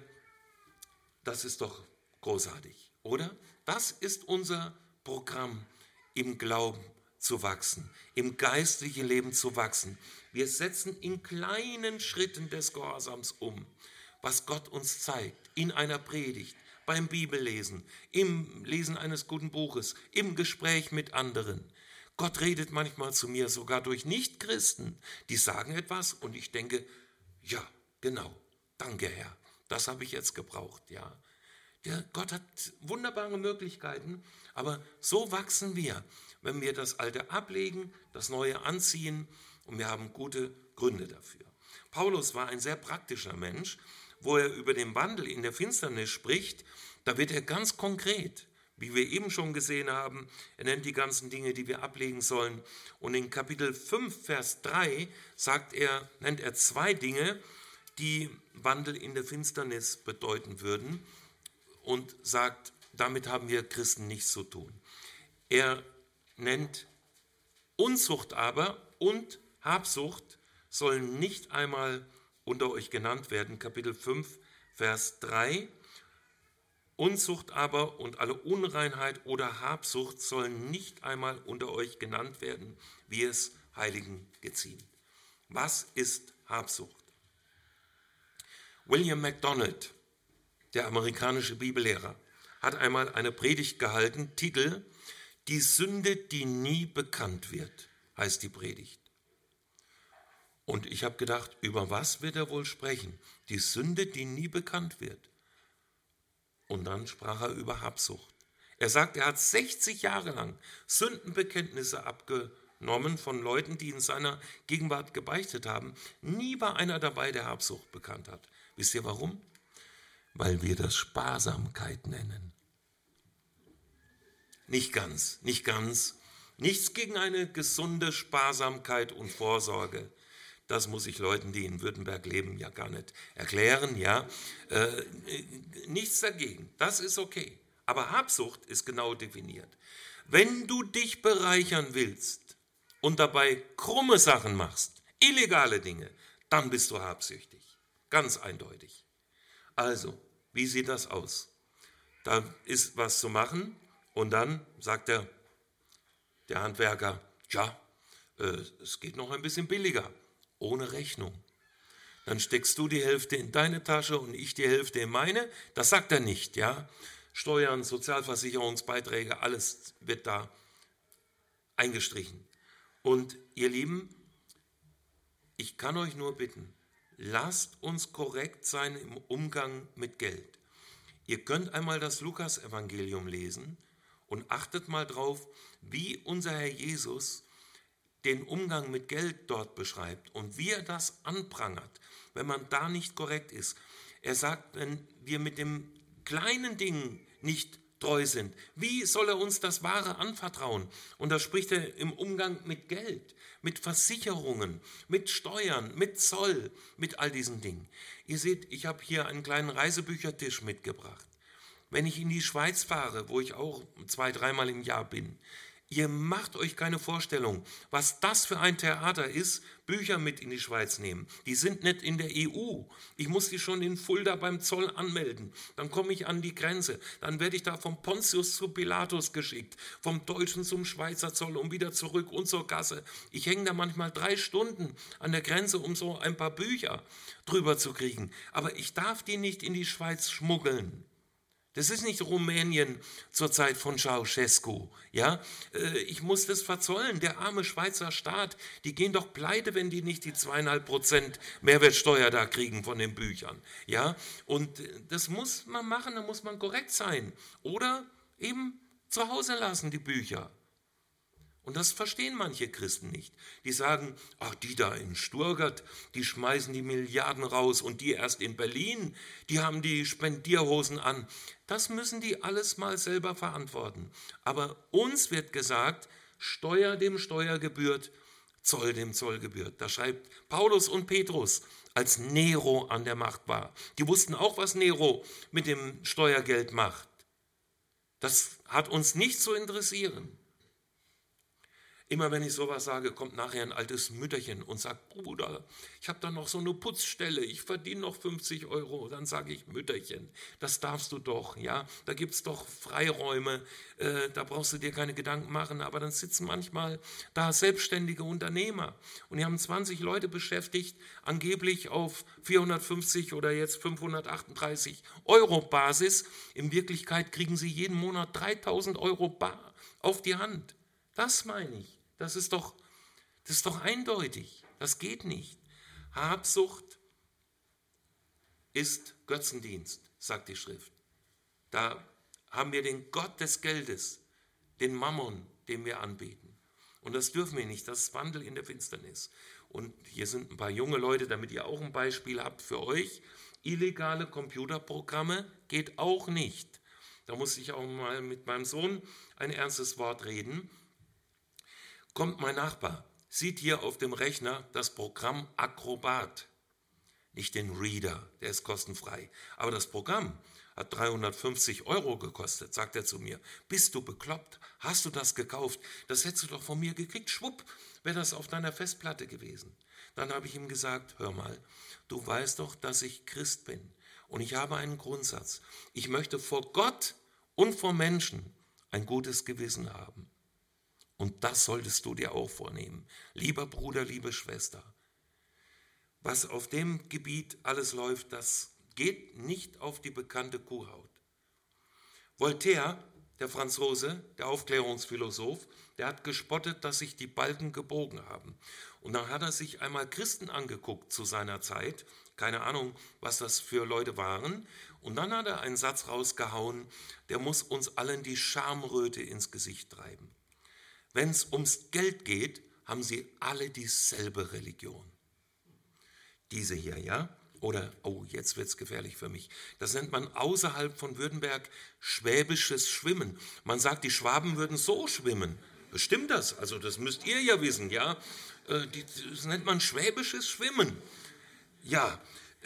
das ist doch großartig, oder? Das ist unser Programm, im Glauben zu wachsen, im geistlichen Leben zu wachsen. Wir setzen in kleinen Schritten des Gehorsams um, was Gott uns zeigt, in einer Predigt, beim Bibellesen, im Lesen eines guten Buches, im Gespräch mit anderen. Gott redet manchmal zu mir sogar durch Nichtchristen, die sagen etwas und ich denke, ja, genau, danke Herr, das habe ich jetzt gebraucht, ja. Gott hat wunderbare Möglichkeiten, aber so wachsen wir, wenn wir das Alte ablegen, das Neue anziehen und wir haben gute Gründe dafür. Paulus war ein sehr praktischer Mensch, wo er über den Wandel in der Finsternis spricht, da wird er ganz konkret, wie wir eben schon gesehen haben. Er nennt die ganzen Dinge, die wir ablegen sollen. Und in Kapitel 5, Vers 3 nennt er 2 Dinge, die Wandel in der Finsternis bedeuten würden und sagt, damit haben wir Christen nichts zu tun. Er nennt Unzucht aber und Habsucht sollen nicht einmal unter euch genannt werden. Kapitel 5, Vers 3. Unzucht aber und alle Unreinheit oder Habsucht sollen nicht einmal unter euch genannt werden, wie es Heiligen geziemt. Was ist Habsucht? William MacDonald, der amerikanische Bibellehrer, hat einmal eine Predigt gehalten, Titel: Die Sünde, die nie bekannt wird, heißt die Predigt. Und ich habe gedacht, über was wird er wohl sprechen? Die Sünde, die nie bekannt wird. Und dann sprach er über Habsucht. Er sagt, er hat 60 Jahre lang Sündenbekenntnisse abgenommen von Leuten, die in seiner Gegenwart gebeichtet haben. Nie war einer dabei, der Habsucht bekannt hat. Wisst ihr warum? Weil wir das Sparsamkeit nennen. Nicht ganz. Nichts gegen eine gesunde Sparsamkeit und Vorsorge. Das muss ich Leuten, die in Württemberg leben, ja gar nicht erklären. Ja, nichts dagegen, das ist okay. Aber Habsucht ist genau definiert. Wenn du dich bereichern willst und dabei krumme Sachen machst, illegale Dinge, dann bist du habsüchtig. Ganz eindeutig. Also, wie sieht das aus? Da ist was zu machen und dann sagt der Handwerker, ja, es geht noch ein bisschen billiger. Ohne Rechnung. Dann steckst du die Hälfte in deine Tasche und ich die Hälfte in meine. Das sagt er nicht, ja. Steuern, Sozialversicherungsbeiträge, alles wird da eingestrichen. Und ihr Lieben, ich kann euch nur bitten, lasst uns korrekt sein im Umgang mit Geld. Ihr könnt einmal das Lukas-Evangelium lesen und achtet mal drauf, wie unser Herr Jesus den Umgang mit Geld dort beschreibt und wie er das anprangert, wenn man da nicht korrekt ist. Er sagt, wenn wir mit dem kleinen Ding nicht treu sind, wie soll er uns das Wahre anvertrauen? Und da spricht er im Umgang mit Geld, mit Versicherungen, mit Steuern, mit Zoll, mit all diesen Dingen. Ihr seht, ich habe hier einen kleinen Reisebüchertisch mitgebracht. Wenn ich in die Schweiz fahre, wo ich auch 2-3 Mal im Jahr bin, ihr macht euch keine Vorstellung, was das für ein Theater ist, Bücher mit in die Schweiz nehmen. Die sind nicht in der EU. Ich muss die schon in Fulda beim Zoll anmelden. Dann komme ich an die Grenze. Dann werde ich da vom Pontius zu Pilatus geschickt, vom Deutschen zum Schweizer Zoll und wieder zurück und zur Kasse. Ich hänge da manchmal 3 Stunden an der Grenze, um so ein paar Bücher drüber zu kriegen. Aber ich darf die nicht in die Schweiz schmuggeln. Das ist nicht Rumänien zur Zeit von Ceausescu. Ja? Ich muss das verzollen. Der arme Schweizer Staat, die gehen doch pleite, wenn die nicht die 2,5% Mehrwertsteuer da kriegen von den Büchern. Ja? Und das muss man machen, da muss man korrekt sein. Oder eben zu Hause lassen, die Bücher. Und das verstehen manche Christen nicht. Die sagen, ach, die da in Stuttgart, die schmeißen die Milliarden raus und die erst in Berlin, die haben die Spendierhosen an. Das müssen die alles mal selber verantworten. Aber uns wird gesagt, Steuer dem Steuer gebührt, Zoll dem Zoll gebührt. Da schreibt Paulus und Petrus, als Nero an der Macht war. Die wussten auch, was Nero mit dem Steuergeld macht. Das hat uns nicht zu interessieren. Immer wenn ich sowas sage, kommt nachher ein altes Mütterchen und sagt, Bruder, ich habe da noch so eine Putzstelle, ich verdiene noch 50 Euro. Dann sage ich, Mütterchen, das darfst du doch, ja, da gibt es doch Freiräume, da brauchst du dir keine Gedanken machen. Aber dann sitzen manchmal da selbstständige Unternehmer und die haben 20 Leute beschäftigt, angeblich auf 450 oder jetzt 538 Euro Basis. In Wirklichkeit kriegen sie jeden Monat 3.000 Euro bar auf die Hand. Das meine ich. Das ist doch eindeutig. Das geht nicht. Habsucht ist Götzendienst, sagt die Schrift. Da haben wir den Gott des Geldes, den Mammon, den wir anbeten. Und das dürfen wir nicht. Das ist Wandel in der Finsternis. Und hier sind ein paar junge Leute, damit ihr auch ein Beispiel habt für euch. Illegale Computerprogramme geht auch nicht. Da muss ich auch mal mit meinem Sohn ein ernstes Wort reden. Kommt mein Nachbar, sieht hier auf dem Rechner das Programm Acrobat, nicht den Reader, der ist kostenfrei, aber das Programm hat 350 Euro gekostet, sagt er zu mir. Bist du bekloppt? Hast du das gekauft? Das hättest du doch von mir gekriegt. Schwupp, wäre das auf deiner Festplatte gewesen. Dann habe ich ihm gesagt, hör mal, du weißt doch, dass ich Christ bin und ich habe einen Grundsatz. Ich möchte vor Gott und vor Menschen ein gutes Gewissen haben. Und das solltest du dir auch vornehmen. Lieber Bruder, liebe Schwester, was auf dem Gebiet alles läuft, das geht nicht auf die bekannte Kuhhaut. Voltaire, der Franzose, der Aufklärungsphilosoph, der hat gespottet, dass sich die Balken gebogen haben. Und dann hat er sich einmal Christen angeguckt zu seiner Zeit, keine Ahnung, was das für Leute waren. Und dann hat er einen Satz rausgehauen, der muss uns allen die Schamröte ins Gesicht treiben. Wenn es ums Geld geht, haben sie alle dieselbe Religion. Diese hier, ja? Oder, oh, jetzt wird es gefährlich für mich. Das nennt man außerhalb von Württemberg schwäbisches Schwimmen. Man sagt, die Schwaben würden so schwimmen. Stimmt das? Also das müsst ihr ja wissen, ja? Das nennt man schwäbisches Schwimmen. Ja,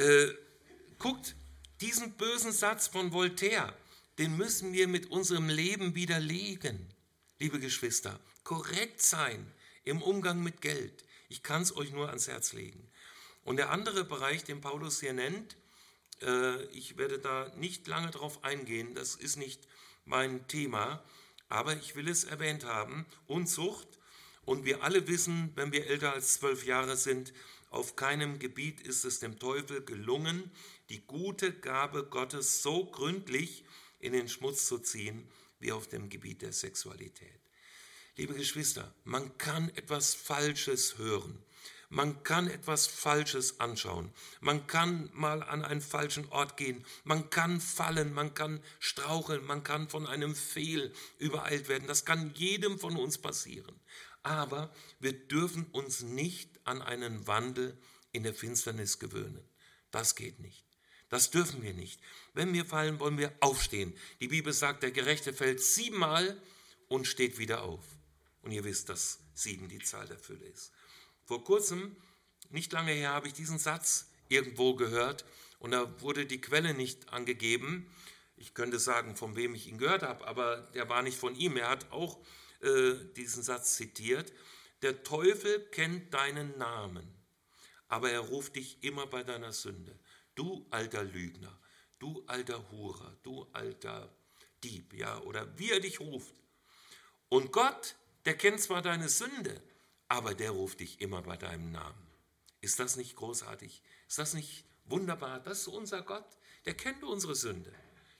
guckt, diesen bösen Satz von Voltaire, den müssen wir mit unserem Leben widerlegen. Liebe Geschwister, korrekt sein im Umgang mit Geld. Ich kann es euch nur ans Herz legen. Und der andere Bereich, den Paulus hier nennt, ich werde da nicht lange drauf eingehen, das ist nicht mein Thema, aber ich will es erwähnt haben, Unzucht. Und wir alle wissen, wenn wir älter als 12 Jahre sind, auf keinem Gebiet ist es dem Teufel gelungen, die gute Gabe Gottes so gründlich in den Schmutz zu ziehen, wie auf dem Gebiet der Sexualität. Liebe Geschwister, man kann etwas Falsches hören, man kann etwas Falsches anschauen, man kann mal an einen falschen Ort gehen, man kann fallen, man kann straucheln, man kann von einem Fehl übereilt werden, das kann jedem von uns passieren. Aber wir dürfen uns nicht an einen Wandel in der Finsternis gewöhnen. Das geht nicht. Das dürfen wir nicht. Wenn wir fallen, wollen wir aufstehen. Die Bibel sagt, der Gerechte fällt 7-mal und steht wieder auf. Und ihr wisst, dass 7 die Zahl der Fülle ist. Vor kurzem, nicht lange her, habe ich diesen Satz irgendwo gehört und da wurde die Quelle nicht angegeben. Ich könnte sagen, von wem ich ihn gehört habe, aber der war nicht von ihm. Er hat auch diesen Satz zitiert. Der Teufel kennt deinen Namen, aber er ruft dich immer bei deiner Sünde. Du alter Lügner, du alter Hurer, du alter Dieb, ja, oder wie er dich ruft. Und Gott, der kennt zwar deine Sünde, aber der ruft dich immer bei deinem Namen. Ist das nicht großartig? Ist das nicht wunderbar? Das ist unser Gott, der kennt unsere Sünde.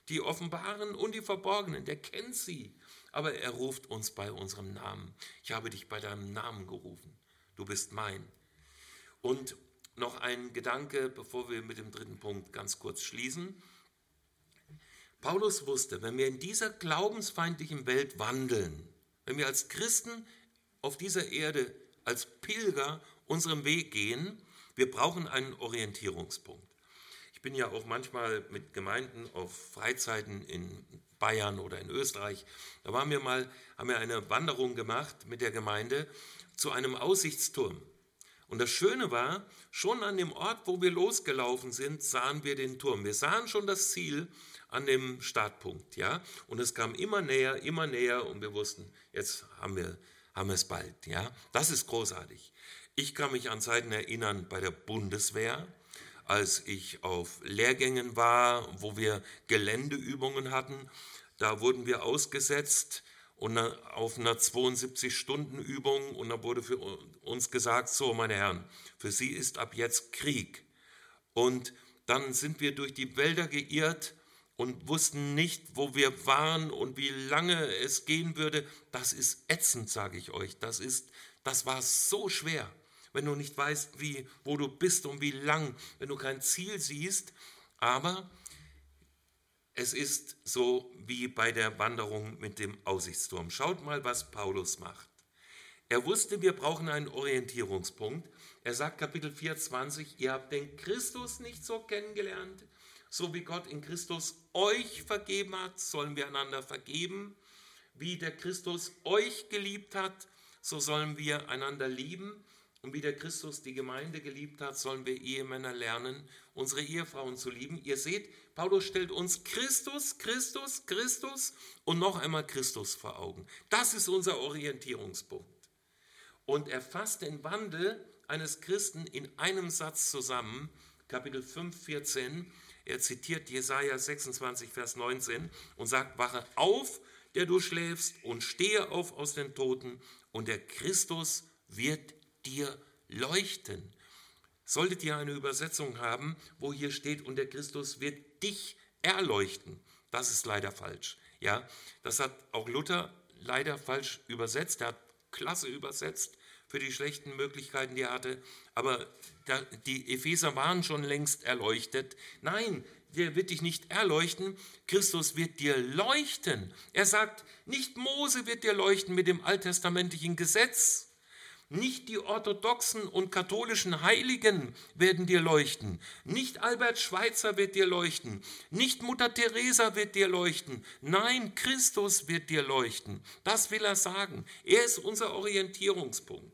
die offenbaren und die verborgenen, der kennt sie. Aber er ruft uns bei unserem Namen. Ich habe dich bei deinem Namen gerufen. Du bist mein. Und noch ein Gedanke, bevor wir mit dem dritten Punkt ganz kurz schließen. Paulus wusste, wenn wir in dieser glaubensfeindlichen Welt wandeln, wenn wir als Christen auf dieser Erde als Pilger unseren Weg gehen, wir brauchen einen Orientierungspunkt. Ich bin ja auch manchmal mit Gemeinden auf Freizeiten in Bayern oder in Österreich. Da haben wir eine Wanderung gemacht mit der Gemeinde zu einem Aussichtsturm. Und das Schöne war, schon an dem Ort, wo wir losgelaufen sind, sahen wir den Turm. Wir sahen schon das Ziel an dem Startpunkt, ja. Und es kam immer näher und wir wussten, jetzt haben wir es bald, ja. Das ist großartig. Ich kann mich an Zeiten erinnern bei der Bundeswehr, als ich auf Lehrgängen war, wo wir Geländeübungen hatten. Da wurden wir ausgesetzt und auf einer 72-Stunden-Übung und da wurde für uns gesagt, so meine Herren, für Sie ist ab jetzt Krieg. Und dann sind wir durch die Wälder geirrt und wussten nicht, wo wir waren und wie lange es gehen würde. Das ist ätzend, sage ich euch. Das war so schwer, wenn du nicht weißt, wo du bist und wie lang, wenn du kein Ziel siehst. Aber es ist so wie bei der Wanderung mit dem Aussichtsturm. Schaut mal, was Paulus macht. Er wusste, wir brauchen einen Orientierungspunkt. Er sagt Kapitel 24, ihr habt den Christus nicht so kennengelernt, so wie Gott in Christus euch vergeben hat, sollen wir einander vergeben. Wie der Christus euch geliebt hat, so sollen wir einander lieben. Und wie der Christus die Gemeinde geliebt hat, sollen wir Ehemänner lernen, unsere Ehefrauen zu lieben. Ihr seht, Paulus stellt uns Christus und noch einmal Christus vor Augen. Das ist unser Orientierungspunkt. Und er fasst den Wandel eines Christen in einem Satz zusammen, Kapitel 5, 14. Er zitiert Jesaja 26, Vers 19 und sagt, wache auf, der du schläfst, und stehe auf aus den Toten, und der Christus wird dir leuchten. Solltet ihr eine Übersetzung haben, wo hier steht, und der Christus wird dich erleuchten. Das ist leider falsch. Ja, das hat auch Luther leider falsch übersetzt. Er hat klasse übersetzt für die schlechten Möglichkeiten, die er hatte. Aber die Epheser waren schon längst erleuchtet. Nein, der wird dich nicht erleuchten. Christus wird dir leuchten. Er sagt, nicht Mose wird dir leuchten mit dem alttestamentlichen Gesetz. Nicht die orthodoxen und katholischen Heiligen werden dir leuchten. Nicht Albert Schweitzer wird dir leuchten. Nicht Mutter Teresa wird dir leuchten. Nein, Christus wird dir leuchten. Das will er sagen. Er ist unser Orientierungspunkt.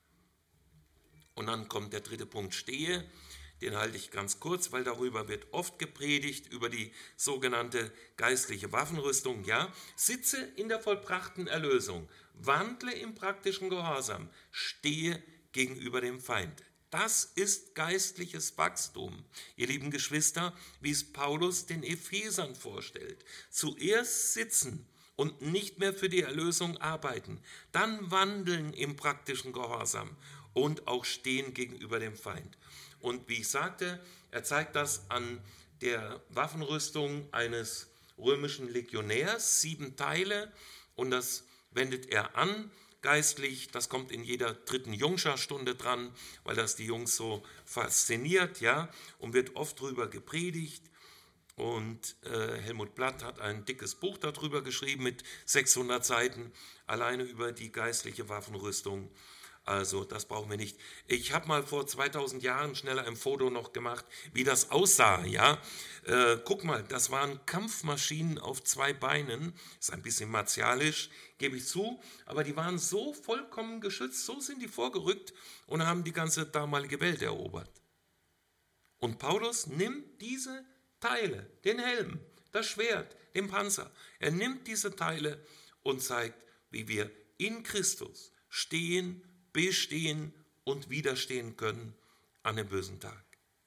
Und dann kommt der dritte Punkt, stehe. Den halte ich ganz kurz, weil darüber wird oft gepredigt, über die sogenannte geistliche Waffenrüstung. Ja, sitze in der vollbrachten Erlösung, wandle im praktischen Gehorsam, stehe gegenüber dem Feind. Das ist geistliches Wachstum, ihr lieben Geschwister, wie es Paulus den Ephesern vorstellt. Zuerst sitzen und nicht mehr für die Erlösung arbeiten, dann wandeln im praktischen Gehorsam und auch stehen gegenüber dem Feind. Und wie ich sagte, er zeigt das an der Waffenrüstung eines römischen Legionärs, 7 Teile, und das wendet er an, geistlich. Das kommt in jeder 3. Jungscha-Stunde dran, weil das die Jungs so fasziniert, ja, und wird oft drüber gepredigt. Und Helmut Blatt hat ein dickes Buch darüber geschrieben mit 600 Seiten, alleine über die geistliche Waffenrüstung. Also das brauchen wir nicht. Ich habe mal vor 2000 Jahren schneller ein Foto noch gemacht, wie das aussah. Ja, guck mal, das waren Kampfmaschinen auf 2 Beinen. Ist ein bisschen martialisch, gebe ich zu. Aber die waren so vollkommen geschützt, so sind die vorgerückt und haben die ganze damalige Welt erobert. Und Paulus nimmt diese Teile, den Helm, das Schwert, den Panzer. Er nimmt diese Teile und zeigt, wie wir in Christus stehen, bestehen und widerstehen können an dem bösen Tag.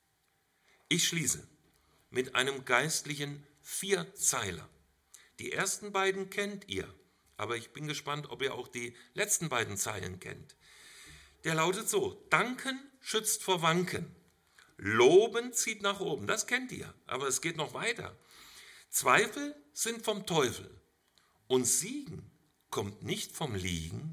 Ich schließe mit einem geistlichen 4-Zeiler. Die ersten beiden kennt ihr, aber ich bin gespannt, ob ihr auch die letzten beiden Zeilen kennt. Der lautet so: Danken schützt vor Wanken, Loben zieht nach oben. Das kennt ihr, aber es geht noch weiter. Zweifel sind vom Teufel und Siegen kommt nicht vom Liegen.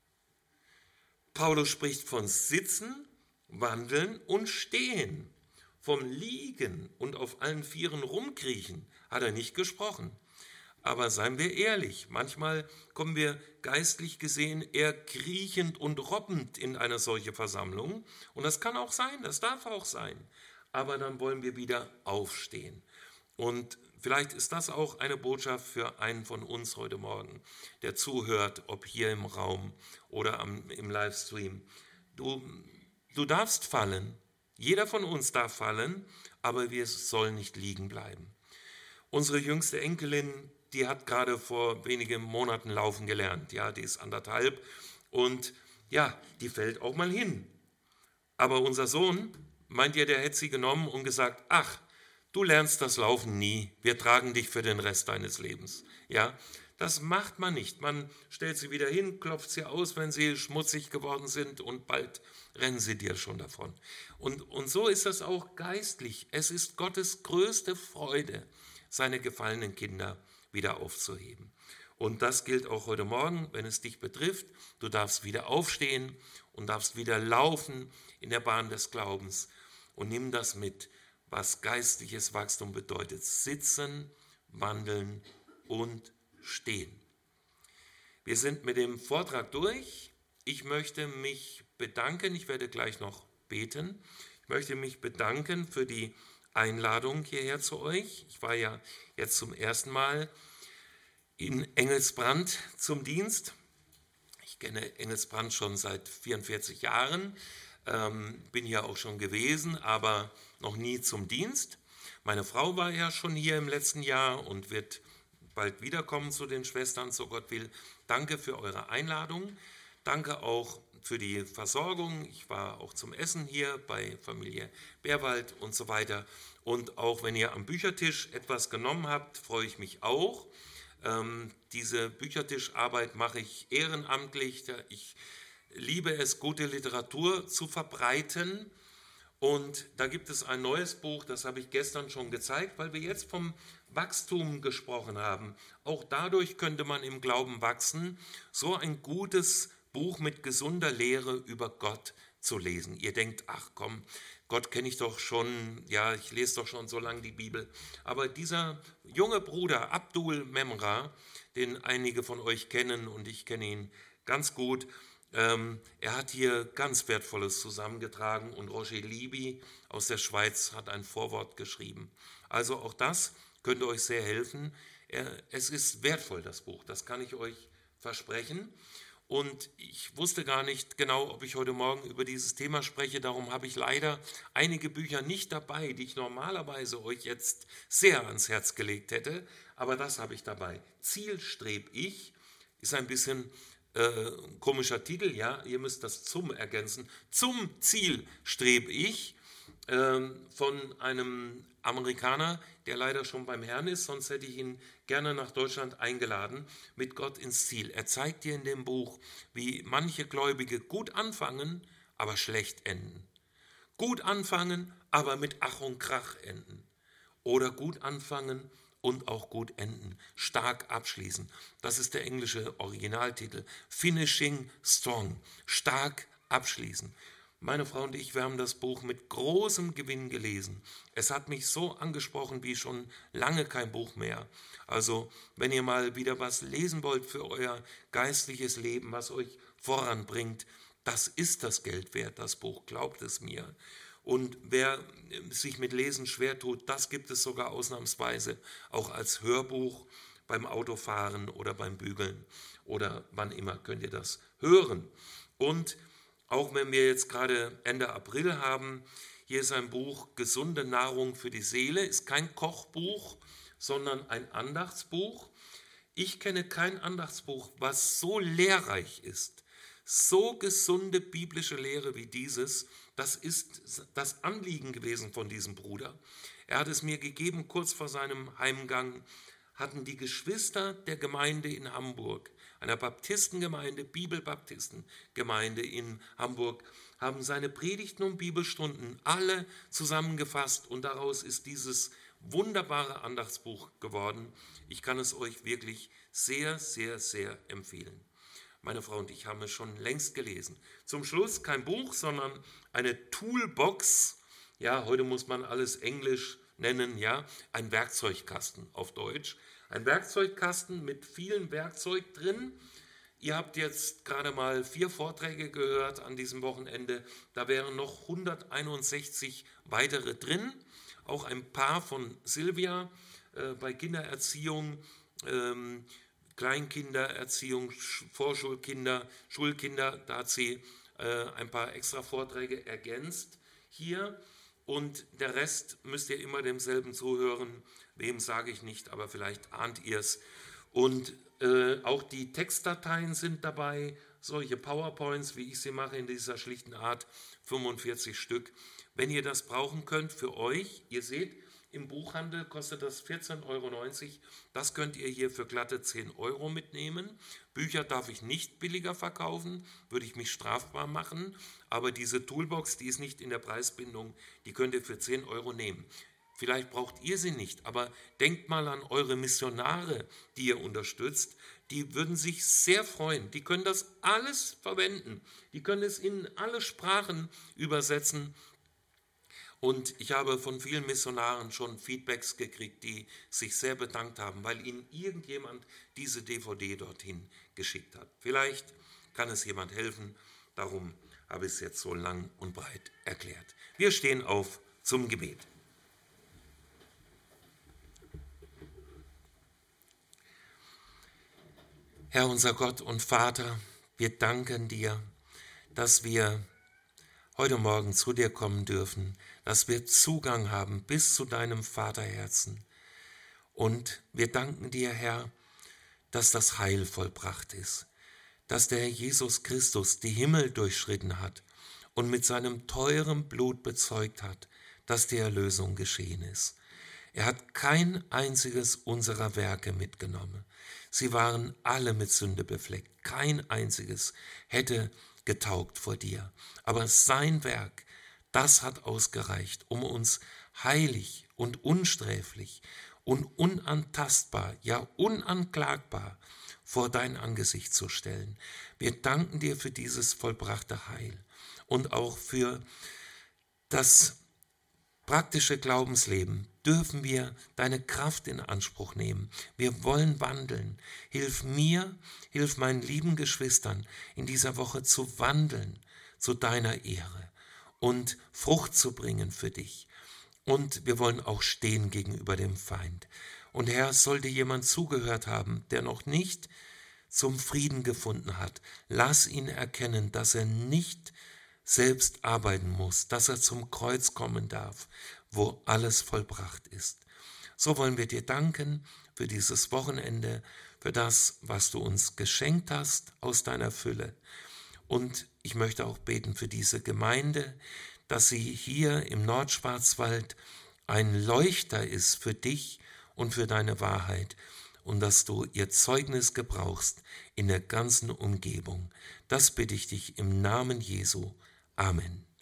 Paulus spricht von Sitzen, Wandeln und Stehen. Vom Liegen und auf allen Vieren rumkriechen hat er nicht gesprochen. Aber seien wir ehrlich, manchmal kommen wir geistlich gesehen eher kriechend und robbend in eine solche Versammlung. Und das kann auch sein, das darf auch sein. Aber dann wollen wir wieder aufstehen. Und vielleicht ist das auch eine Botschaft für einen von uns heute Morgen, der zuhört, ob hier im Raum oder im Livestream. Du darfst fallen, jeder von uns darf fallen, aber wir sollen nicht liegen bleiben. Unsere jüngste Enkelin, die hat gerade vor wenigen Monaten laufen gelernt, ja, die ist 1,5 und ja, die fällt auch mal hin. Aber unser Sohn, meint ihr, der hätte sie genommen und gesagt, ach, du lernst das Laufen nie, wir tragen dich für den Rest deines Lebens. Ja, das macht man nicht. Man stellt sie wieder hin, klopft sie aus, wenn sie schmutzig geworden sind und bald rennen sie dir schon davon. Und so ist das auch geistlich. Es ist Gottes größte Freude, seine gefallenen Kinder wieder aufzuheben. Und das gilt auch heute Morgen, wenn es dich betrifft. Du darfst wieder aufstehen und darfst wieder laufen in der Bahn des Glaubens. Und nimm das mit, was geistliches Wachstum bedeutet. Sitzen, wandeln und stehen. Wir sind mit dem Vortrag durch. Ich möchte mich bedanken, ich werde gleich noch beten. Ich möchte mich bedanken für die Einladung hierher zu euch. Ich war ja jetzt zum ersten Mal in Engelsbrand zum Dienst. Ich kenne Engelsbrand schon seit 44 Jahren, bin hier auch schon gewesen, aber noch nie zum Dienst. Meine Frau war ja schon hier im letzten Jahr und wird bald wiederkommen zu den Schwestern, so Gott will. Danke für eure Einladung. Danke auch für die Versorgung. Ich war auch zum Essen hier bei Familie Bärwald und so weiter. Und auch wenn ihr am Büchertisch etwas genommen habt, freue ich mich auch. Diese Büchertischarbeit mache ich ehrenamtlich. Ich liebe es, gute Literatur zu verbreiten. Und da gibt es ein neues Buch, das habe ich gestern schon gezeigt, weil wir jetzt vom Wachstum gesprochen haben. Auch dadurch könnte man im Glauben wachsen, so ein gutes Buch mit gesunder Lehre über Gott zu lesen. Ihr denkt, ach komm, Gott kenne ich doch schon, ja, ich lese doch schon so lange die Bibel. Aber dieser junge Bruder Abdul Memra, den einige von euch kennen und ich kenne ihn ganz gut, er hat hier ganz Wertvolles zusammengetragen und Roger Libby aus der Schweiz hat ein Vorwort geschrieben. Also auch das könnte euch sehr helfen. Es ist wertvoll, das Buch, das kann ich euch versprechen. Und ich wusste gar nicht genau, ob ich heute Morgen über dieses Thema spreche. Darum habe ich leider einige Bücher nicht dabei, die ich normalerweise euch jetzt sehr ans Herz gelegt hätte. Aber das habe ich dabei. Ziel streb ich, ist ein bisschen komischer Titel, ja, ihr müsst das zum ergänzen. Zum Ziel streb ich, von einem Amerikaner, der leider schon beim Herrn ist, sonst hätte ich ihn gerne nach Deutschland eingeladen, mit Gott ins Ziel. Er zeigt dir in dem Buch, wie manche Gläubige gut anfangen, aber schlecht enden. Gut anfangen, aber mit Ach und Krach enden. Oder gut anfangen und auch gut enden, stark abschließen. Das ist der englische Originaltitel. Finishing Strong, stark abschließen. Meine Frau und ich, wir haben das Buch mit großem Gewinn gelesen. Es hat mich so angesprochen wie schon lange kein Buch mehr. Also, wenn ihr mal wieder was lesen wollt für euer geistliches Leben, was euch voranbringt, das ist das Geld wert, das Buch, glaubt es mir. Und wer sich mit Lesen schwer tut, das gibt es sogar ausnahmsweise auch als Hörbuch beim Autofahren oder beim Bügeln oder wann immer könnt ihr das hören. Und auch wenn wir jetzt gerade Ende April haben, hier ist ein Buch Gesunde Nahrung für die Seele, ist kein Kochbuch, sondern ein Andachtsbuch. Ich kenne kein Andachtsbuch, was so lehrreich ist, so gesunde biblische Lehre wie dieses. Das ist das Anliegen gewesen von diesem Bruder. Er hat es mir gegeben, kurz vor seinem Heimgang hatten die Geschwister der Gemeinde in Hamburg, einer Baptistengemeinde, Bibelbaptistengemeinde in Hamburg, haben seine Predigten und Bibelstunden alle zusammengefasst und daraus ist dieses wunderbare Andachtsbuch geworden. Ich kann es euch wirklich sehr, sehr, sehr empfehlen. Meine Frau und ich haben es schon längst gelesen. Zum Schluss kein Buch, sondern eine Toolbox. Ja, heute muss man alles Englisch nennen, ja, ein Werkzeugkasten auf Deutsch. Ein Werkzeugkasten mit vielen Werkzeug drin. Ihr habt jetzt gerade mal 4 Vorträge gehört an diesem Wochenende. Da wären noch 161 weitere drin. Auch ein paar von Silvia bei Kindererziehung, Kleinkindererziehung, Vorschulkinder, Schulkinder. Da hat sie ein paar extra Vorträge ergänzt hier. Und der Rest müsst ihr immer demselben zuhören. Wem sage ich nicht, aber vielleicht ahnt ihr es. Und auch die Textdateien sind dabei, solche PowerPoints, wie ich sie mache in dieser schlichten Art, 45 Stück. Wenn ihr das brauchen könnt für euch, ihr seht, im Buchhandel kostet das 14,90 €. Das könnt ihr hier für glatte 10 € mitnehmen. Bücher darf ich nicht billiger verkaufen, würde ich mich strafbar machen. Aber diese Toolbox, die ist nicht in der Preisbindung, die könnt ihr für 10 € nehmen. Vielleicht braucht ihr sie nicht, aber denkt mal an eure Missionare, die ihr unterstützt. Die würden sich sehr freuen. Die können das alles verwenden. Die können es in alle Sprachen übersetzen. Und ich habe von vielen Missionaren schon Feedbacks gekriegt, die sich sehr bedankt haben, weil ihnen irgendjemand diese DVD dorthin geschickt hat. Vielleicht kann es jemand helfen, darum habe ich es jetzt so lang und breit erklärt. Wir stehen auf zum Gebet. Herr unser Gott und Vater, wir danken dir, dass wir heute Morgen zu dir kommen dürfen, dass wir Zugang haben bis zu deinem Vaterherzen. Und wir danken dir, Herr, dass das Heil vollbracht ist, dass der Herr Jesus Christus die Himmel durchschritten hat und mit seinem teuren Blut bezeugt hat, dass die Erlösung geschehen ist. Er hat kein einziges unserer Werke mitgenommen. Sie waren alle mit Sünde befleckt. Kein einziges hätte getaugt vor dir. Aber sein Werk, das hat ausgereicht, um uns heilig und unsträflich und unantastbar, ja unanklagbar vor dein Angesicht zu stellen. Wir danken dir für dieses vollbrachte Heil und auch für das praktische Glaubensleben. Dürfen wir deine Kraft in Anspruch nehmen. Wir wollen wandeln. Hilf mir, hilf meinen lieben Geschwistern in dieser Woche zu wandeln zu deiner Ehre und Frucht zu bringen für dich. Und wir wollen auch stehen gegenüber dem Feind. Und Herr, sollte jemand zugehört haben, der noch nicht zum Frieden gefunden hat, lass ihn erkennen, dass er nicht selbst arbeiten muss, dass er zum Kreuz kommen darf, wo alles vollbracht ist. So wollen wir dir danken für dieses Wochenende, für das, was du uns geschenkt hast aus deiner Fülle. Und ich möchte auch beten für diese Gemeinde, dass sie hier im Nordschwarzwald ein Leuchter ist für dich und für deine Wahrheit und dass du ihr Zeugnis gebrauchst in der ganzen Umgebung. Das bitte ich dich im Namen Jesu. Amen.